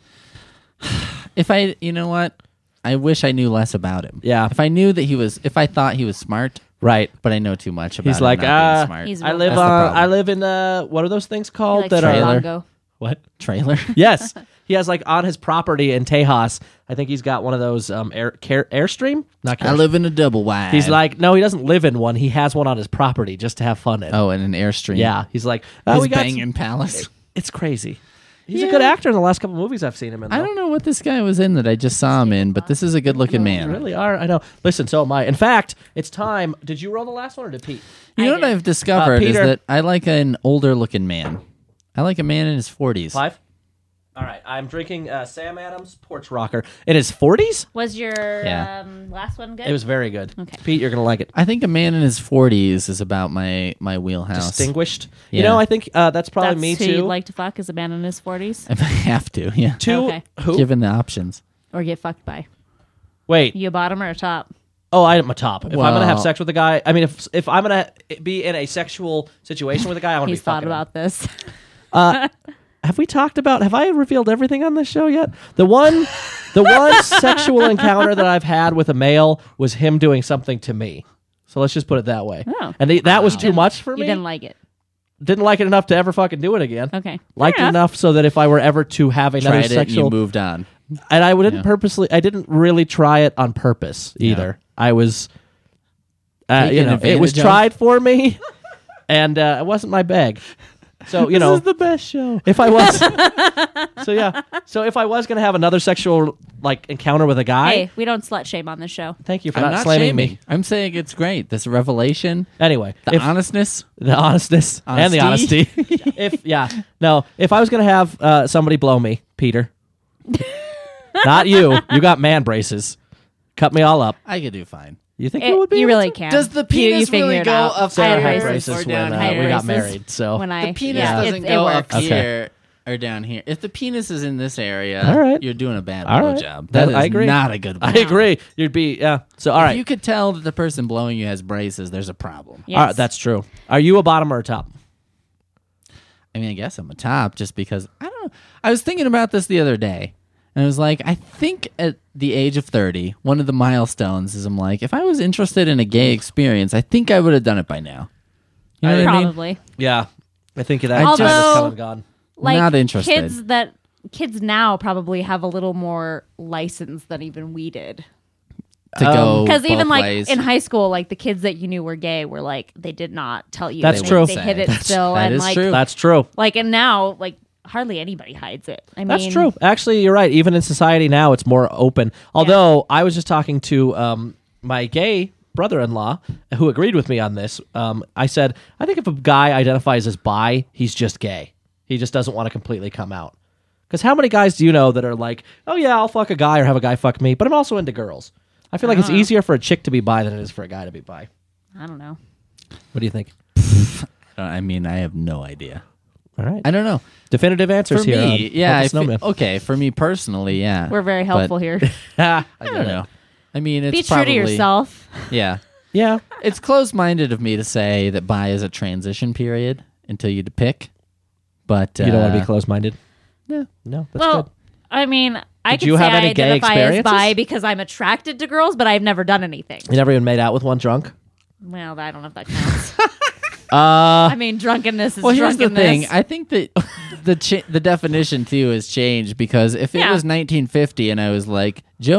A: You know what? I wish I knew less about him.
B: Yeah.
A: If I thought he was smart,
B: Right.
A: but I know too much about
B: He's
A: him
B: like,
A: not being smart.
D: He's
B: I
D: real
B: live
A: That's the problem.
B: I live in what are those things
D: He
B: called
D: likes
B: that
D: Trey
B: are
D: Longo.
B: what?
A: Trailer.
B: Yes. He has like on his property in Tejas. I think he's got one of those Airstream. Not
A: I live in a double wide.
B: He's like, no, he doesn't live in one. He has one on his property just to have fun in.
A: oh, and an Airstream.
B: Yeah. He's like,
A: His
B: we got
A: banging palace.
B: It's crazy. He's a good actor in the last couple movies I've seen him in.
A: I
B: though.
A: don't know what this guy was in that I just saw him in, but this is a good-looking man.
B: You really are. I know. Listen, so am I. In fact, it's time. Did you roll the last one or did Pete?
A: You know what
D: did.
A: I've discovered is
B: Peter.
A: that I like an older-looking man. I like a man in his 40s.
B: 5? All right. I'm drinking Sam Adams Porch Rocker in his 40s.
D: Was your
A: Yeah.
D: last one good?
B: It was very good.
D: Okay.
B: Pete, you're going to like it.
A: I think a man in his 40s is about my wheelhouse.
B: Distinguished.
A: Yeah.
B: You know, I think that's probably
D: That's
B: me
D: who
B: too.
D: you'd like to fuck is a man in his 40s?
A: If I have to, yeah.
B: Two.
D: Okay.
B: Who?
A: Given the options.
D: Or get fucked by.
B: Wait.
D: You a bottom or a top?
B: Oh, I'm a top. If I'm going to have
A: Well-
B: sex with a guy, I mean, if I'm going to be in a sexual situation with a guy, I want to be
D: He's thought
B: fucking him.
D: about this.
B: Have we talked about? Have I revealed everything on this show yet? The one sexual encounter that I've had with a male was him doing something to me. So let's just put it that way.
D: Oh.
B: And that was too much for
D: You
B: me.
D: didn't like it.
B: Didn't like it enough to ever fucking do it again.
D: Okay.
B: Liked it
D: Fair
B: enough so that if I were ever to have another
A: Tried it and you
B: sexual,
A: moved on.
B: and I didn't
A: Yeah.
B: purposely, I didn't really try it on purpose either. I was,
A: Taken
B: it was
A: advantage of?
B: tried for me, and it wasn't my bag. So you know,
A: This is the best show.
B: if I was, so if I was gonna have another sexual encounter with a guy,
D: Hey, we don't slut shame on this show.
B: thank you for
A: I'm
B: not
A: not
B: slamming
A: shaming.
B: me.
A: I'm saying it's great. This revelation,
B: Anyway,
A: the
B: if-
A: honestness.
B: the honestness and the honesty. If I was gonna have somebody blow me, Peter, not you. You got man braces. Cut me all up.
A: I could do fine.
B: You think it would be?
D: You
B: able
D: really
B: to?
D: can.
A: Does the
D: You
A: penis
D: figure
A: really
D: it
A: go
D: out.
A: up
B: Sarah
D: I
B: had
D: had
B: braces
A: or
B: when
A: down
B: we
A: here?
B: got
D: braces.
B: married. So
D: When I
A: The penis
D: yeah,
A: doesn't
D: it
A: go up
D: works.
A: here or down here. If the penis is in this area,
B: All right.
A: you're doing a bad
B: All right.
A: blowjob. That is
B: I agree.
A: not a good
B: I
A: blowjob.
B: agree. You'd be So all
A: If
B: right.
A: you could tell that the person blowing you has braces, there's a problem.
D: Yes.
B: All right, that's true. Are you a bottom or a top?
A: I mean, I guess I'm a top just because I don't know. I was thinking about this the other day, and I was like, I think at the age of 30, one of the milestones is I'm like, if I was interested in a gay experience, I think I would have done it by now. You know what I mean?
D: Probably.
B: Yeah, I think that
A: I
B: time
A: just-
B: has come and gone.
D: Like
A: Not interested.
D: kids now probably have a little more license than even we did.
A: To go
D: Because even
A: both
D: like
A: ways.
D: in high school, like the kids that you knew were gay were like they did not tell you.
B: That's
D: They-
B: true.
D: They hid it
A: That's-
D: still,
A: that
D: and
A: is
D: like
A: true.
B: That's true.
D: like and now like hardly anybody hides it. I mean,
B: That's true. Actually, you're right. Even in society now, it's more open. Although I was just talking to my gay brother-in-law who agreed with me on this. I said, I think if a guy identifies as bi, he's just gay. He just doesn't want to completely come out. Because how many guys do you know that are like, oh yeah, I'll fuck a guy or have a guy fuck me, but I'm also into girls. I feel like it's easier for a chick to be bi than it is for a guy to be bi.
D: I don't know.
B: What do you think?
A: I mean, I have no idea.
B: All right.
A: I don't know.
B: Definitive answers
A: For
B: here.
A: me,
B: on
A: yeah.
B: Focus
A: I
B: Snowman.
A: okay, for me personally, yeah.
D: We're very
A: But
D: helpful here.
A: I don't know. I mean, it's
D: Be true
A: probably,
D: to yourself.
A: Yeah.
B: Yeah.
A: It's closed-minded of me to say that bi is a transition period until you pick. But
B: You don't want to be close-minded?
A: Yeah.
B: No, that's
D: Well,
B: good.
D: I mean, I
B: Did
D: could
B: you
D: say
B: have
D: I
B: any gay
D: identify as bi
B: experiences?
D: because I'm attracted to girls, but I've never done anything.
B: You never even made out with one drunk?
D: Well, I don't know if that counts. I mean, drunkenness is
A: Well, here's the
D: drunkenness.
A: thing. I think that the definition too has changed because if it
D: Yeah.
A: was 1950 and I was like Joe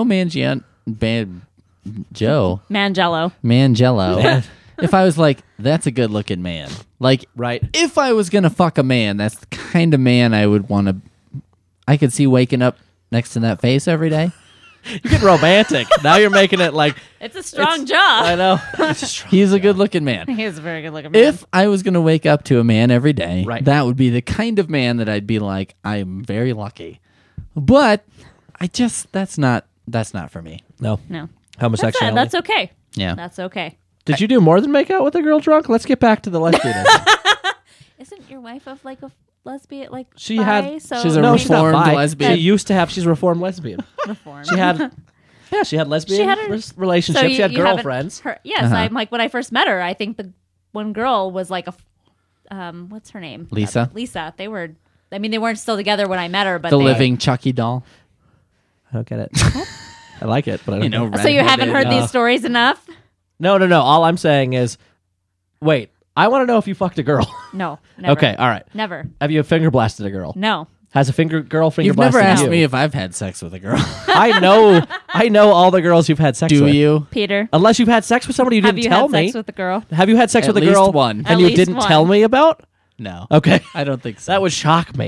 A: Joe
D: Mangello.
A: Mangello, if I was like that's a good looking man, like
B: Right.
A: if I was gonna fuck a man, that's the kind of man I would want to. I could see waking up next to that face every day.
B: You're getting romantic. Now you're making it like,
D: It's a strong
B: I
D: jaw.
B: know.
A: He's a good looking man.
D: He is a very good looking man.
A: If I was going to wake up to a man every day,
B: Right.
A: that would be the kind of man that I'd be like, I'm very lucky. But that's not for me.
B: No.
D: no.
B: Homosexuality.
D: That's okay.
A: Yeah.
D: That's okay.
B: Did you do more than make out with a girl drunk? Let's get back to the lesbian.
D: Isn't your wife of like a lesbian like
B: She
D: bi?
B: had-
D: So
A: she's a
B: No, she's not
A: reformed
B: bi.
A: lesbian.
B: She used to have. She's a reformed lesbian.
D: reform.
B: She had. Yeah, she had lesbian
D: She had a-
B: relationships.
D: So
B: she had
D: you haven't
B: girlfriends.
D: heard- yes, I'm like when I first met her. I think the one girl was like what's her name?
A: Lisa?
D: Lisa. They were. I mean, they weren't still together when I met her, but
A: The
D: they,
A: living Chucky doll.
B: I don't get it. I like it, but I don't.
A: You know,
B: get it.
D: So you haven't heard
A: redheaded.
D: these stories enough?
B: No. All I'm saying is, wait. I want to know if you fucked a girl.
D: No. Never.
B: Okay, all right.
D: Never.
B: Have you finger blasted a girl?
D: No.
B: Has a girl finger
A: You've
B: blasted
A: never asked
B: you?
A: me if I've had sex with a girl.
B: I know all the girls you've had sex
A: Do
B: with.
A: you?
D: Peter,
B: Unless you've had sex with somebody you
D: have
B: didn't
D: you
B: tell
D: had
B: me.
D: sex with a girl?
B: Have you had sex
A: At
B: with a
A: least
B: girl
A: one.
B: and
D: At
B: you
D: least
B: didn't
D: one.
B: tell me about?
A: No.
B: Okay.
A: I don't think so.
B: That would shock me.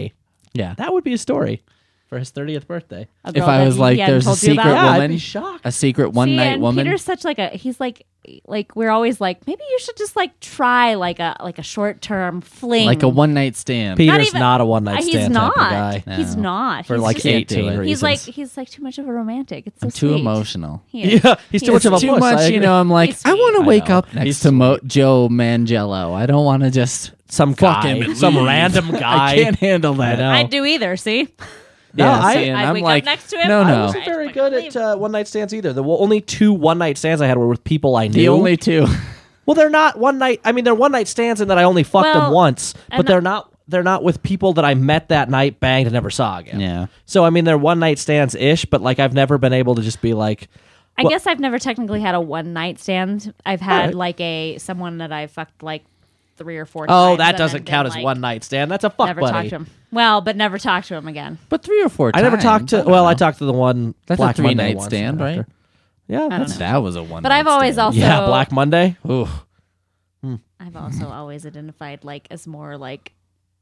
B: Yeah, that would be a story for his 30th birthday.
D: A
A: If
D: girl
A: I
D: that
A: was
D: he
A: like,
D: hadn't
A: there's a
D: told you
A: secret
D: about?
B: Yeah, I'd
A: woman,
B: be shocked.
A: a secret one
D: See,
A: night
D: and
A: woman.
D: Peter's such he's like we're always like, maybe you should just like try like a short term fling,
A: Like a one night stand.
B: Peter's
D: even-
B: not a one night stand
D: He's not.
B: type of guy.
D: He's
A: No.
D: not.
B: For
D: He's
B: like
D: just-
B: 18
A: do it.
B: reasons.
D: He's like too much of a romantic. It's so
A: I'm too
D: sweet.
A: emotional.
D: He is.
B: Yeah, he's too much of a
A: Too
B: puss, I
A: much,
B: agree.
A: I'm like,
D: He's
A: I want
B: sweet.
A: to wake
B: I know.
A: up next
B: He's
A: to Joe Mangello. I don't want to just
B: Some
A: fuck
B: guy,
A: him and
B: some
A: leave.
B: random guy.
A: I can't handle that.
B: I know.
D: I'd do either. See,
B: No,
A: Yeah,
B: I-
A: see, and
D: I'd
A: I'm
D: wake
A: like,
D: up next to him.
A: no,
D: I
A: no.
B: I wasn't very
D: I'd
B: good
D: leave.
B: at one night stands either. The only 2 one night stands I had were with people I knew.
A: The only two.
B: Well, they're not one night. I mean, they're one night stands in that I only fucked them
D: Well,
B: once, but
D: and-
B: they're not. They're not with people that I met that night, banged, and never saw again.
A: Yeah.
B: So I mean, they're one night stands ish, but like I've never been able to just be like,
D: I
B: Well-
D: guess I've never technically had a one night stand. I've had
B: Alright.
D: like someone that I fucked like 3 or 4
B: oh,
D: times.
B: that
D: and
B: doesn't
D: then
B: count
D: been,
B: as
D: like,
B: one night stand. That's a fuck
D: Never
B: buddy.
D: talked to him. Well, but never talked to him again.
A: But 3 or 4
B: I never talked
A: times.
B: to. Well, I talked to the one.
A: That's
B: Black
A: a
B: Monday
A: 3-night
B: once
A: stand,
B: after.
A: right?
B: Yeah,
D: don't
B: that's,
D: know.
A: That was a one.
D: But I've always
A: stand.
D: also
B: yeah. Black Monday. Ooh.
D: I've also always identified like as more like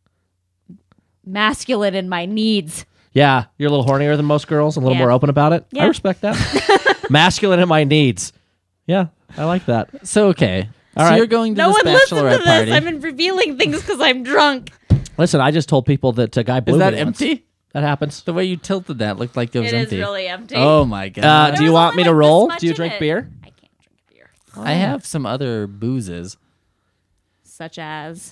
D: masculine in my needs.
B: Yeah, you're a little hornier than most girls, and a little
D: Yeah.
B: more open about it. I
D: Yeah.
B: respect that. Masculine in my needs. Yeah, I like that.
A: So okay.
B: All
A: so
B: right.
A: you're going to
D: No
A: this
D: one listened to
A: bachelorette
D: this.
A: party.
D: I'm revealing things because I'm drunk.
B: Listen, I just told people that a guy blew
A: Is that
B: me once.
A: empty?
B: That happens.
A: The way you tilted that looked like it was
D: It is
A: empty.
D: really empty.
A: Oh my god.
B: Do you
D: was
B: want
D: only,
B: me to
D: like, this
B: roll?
D: much
B: Do you
D: in
B: drink
D: it.
B: beer?
D: I can't drink beer.
A: I have some other boozes.
D: Such as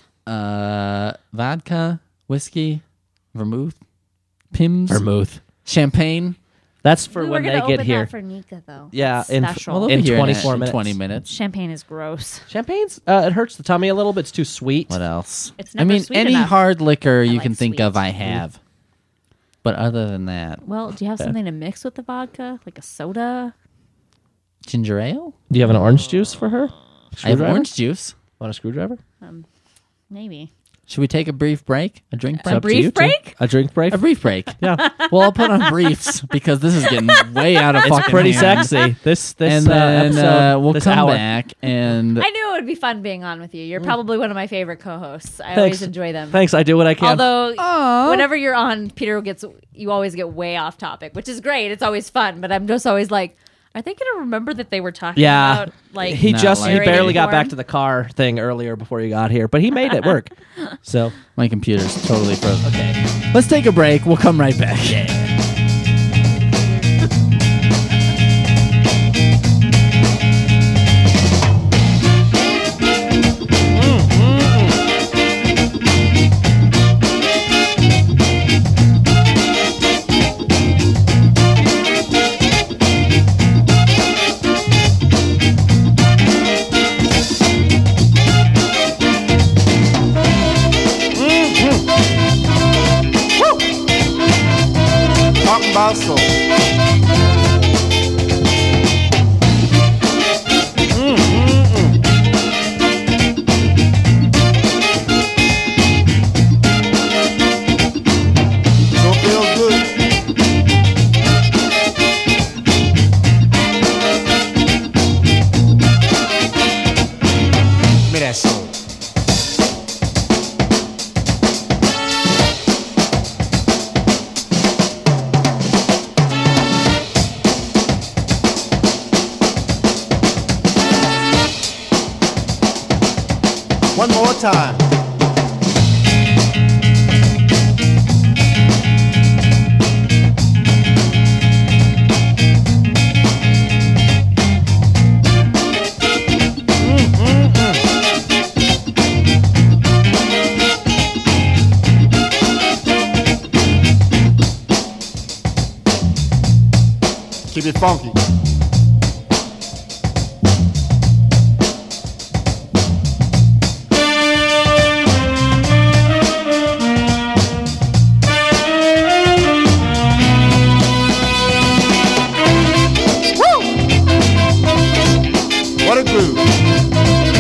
A: Vodka, whiskey, vermouth, Pimm's,
B: Vermouth.
A: champagne.
B: That's for
D: we
B: when
D: were
B: they
D: gonna
B: get
D: open
B: here.
D: that for Nika though.
B: Yeah,
D: It's
B: in-
D: special.
A: Well, they'll
B: In
A: be here
B: 24
A: in
B: minutes.
A: 20 minutes.
D: Champagne is gross.
B: Champagne's it hurts the tummy a little bit. It's too sweet.
A: What else?
D: It's
A: I
D: never
A: mean,
D: sweet
A: any
D: enough.
A: hard liquor you
D: like
A: can think
D: sweet.
A: of, I have. But other than that,
D: Well, do you have something to mix with the vodka, like a soda?
A: ginger ale.
B: Do you have an orange juice for her?
A: I have
B: Screwdriver?
A: orange juice.
B: Want a screwdriver?
D: Maybe.
A: Should we take a brief break? A drink
B: It's
A: break?
B: up to you,
D: brief
B: too.
D: break?
B: A drink break?
A: A brief break.
B: Yeah.
A: Well, I'll put on briefs because this is getting way out of
B: It's
A: fucking
B: pretty
A: hand.
B: sexy. This
A: And then
B: episode,
A: we'll
B: this
A: come
B: hour.
A: back and
D: I knew it would be fun being on with you. You're probably one of my favorite co-hosts. I
B: Thanks.
D: always enjoy them.
B: Thanks. I do what I can.
D: Although whenever you're on, you always get way off topic, which is great. It's always fun, but I'm just always like, are they going to remember that they were talking
B: Yeah.
D: about like
B: he
A: Not
B: just he
A: like
B: barely
A: it.
B: got back to the car thing earlier before you got here, but he made it work. So
A: my computer's totally frozen. Okay. Let's take a break. We'll come right back.
F: Talking about soul. So feels good. Give me that soul. One more time. Keep it funky. What a groove.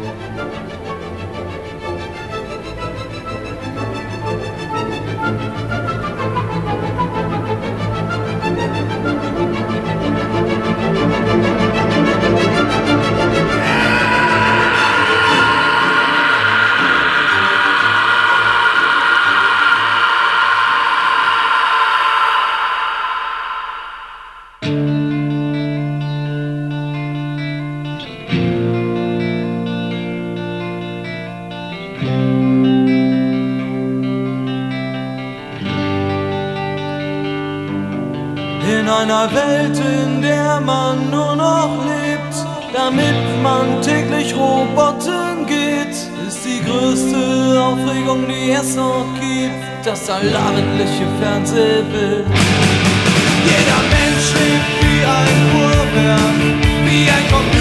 G: In einer Welt, in der man nur noch lebt, damit man täglich Robotern geht, ist die größte Aufregung, die es noch gibt, das allabendliche Fernsehbild. Jeder Mensch lebt wie ein Uhrwerk, wie ein Computer.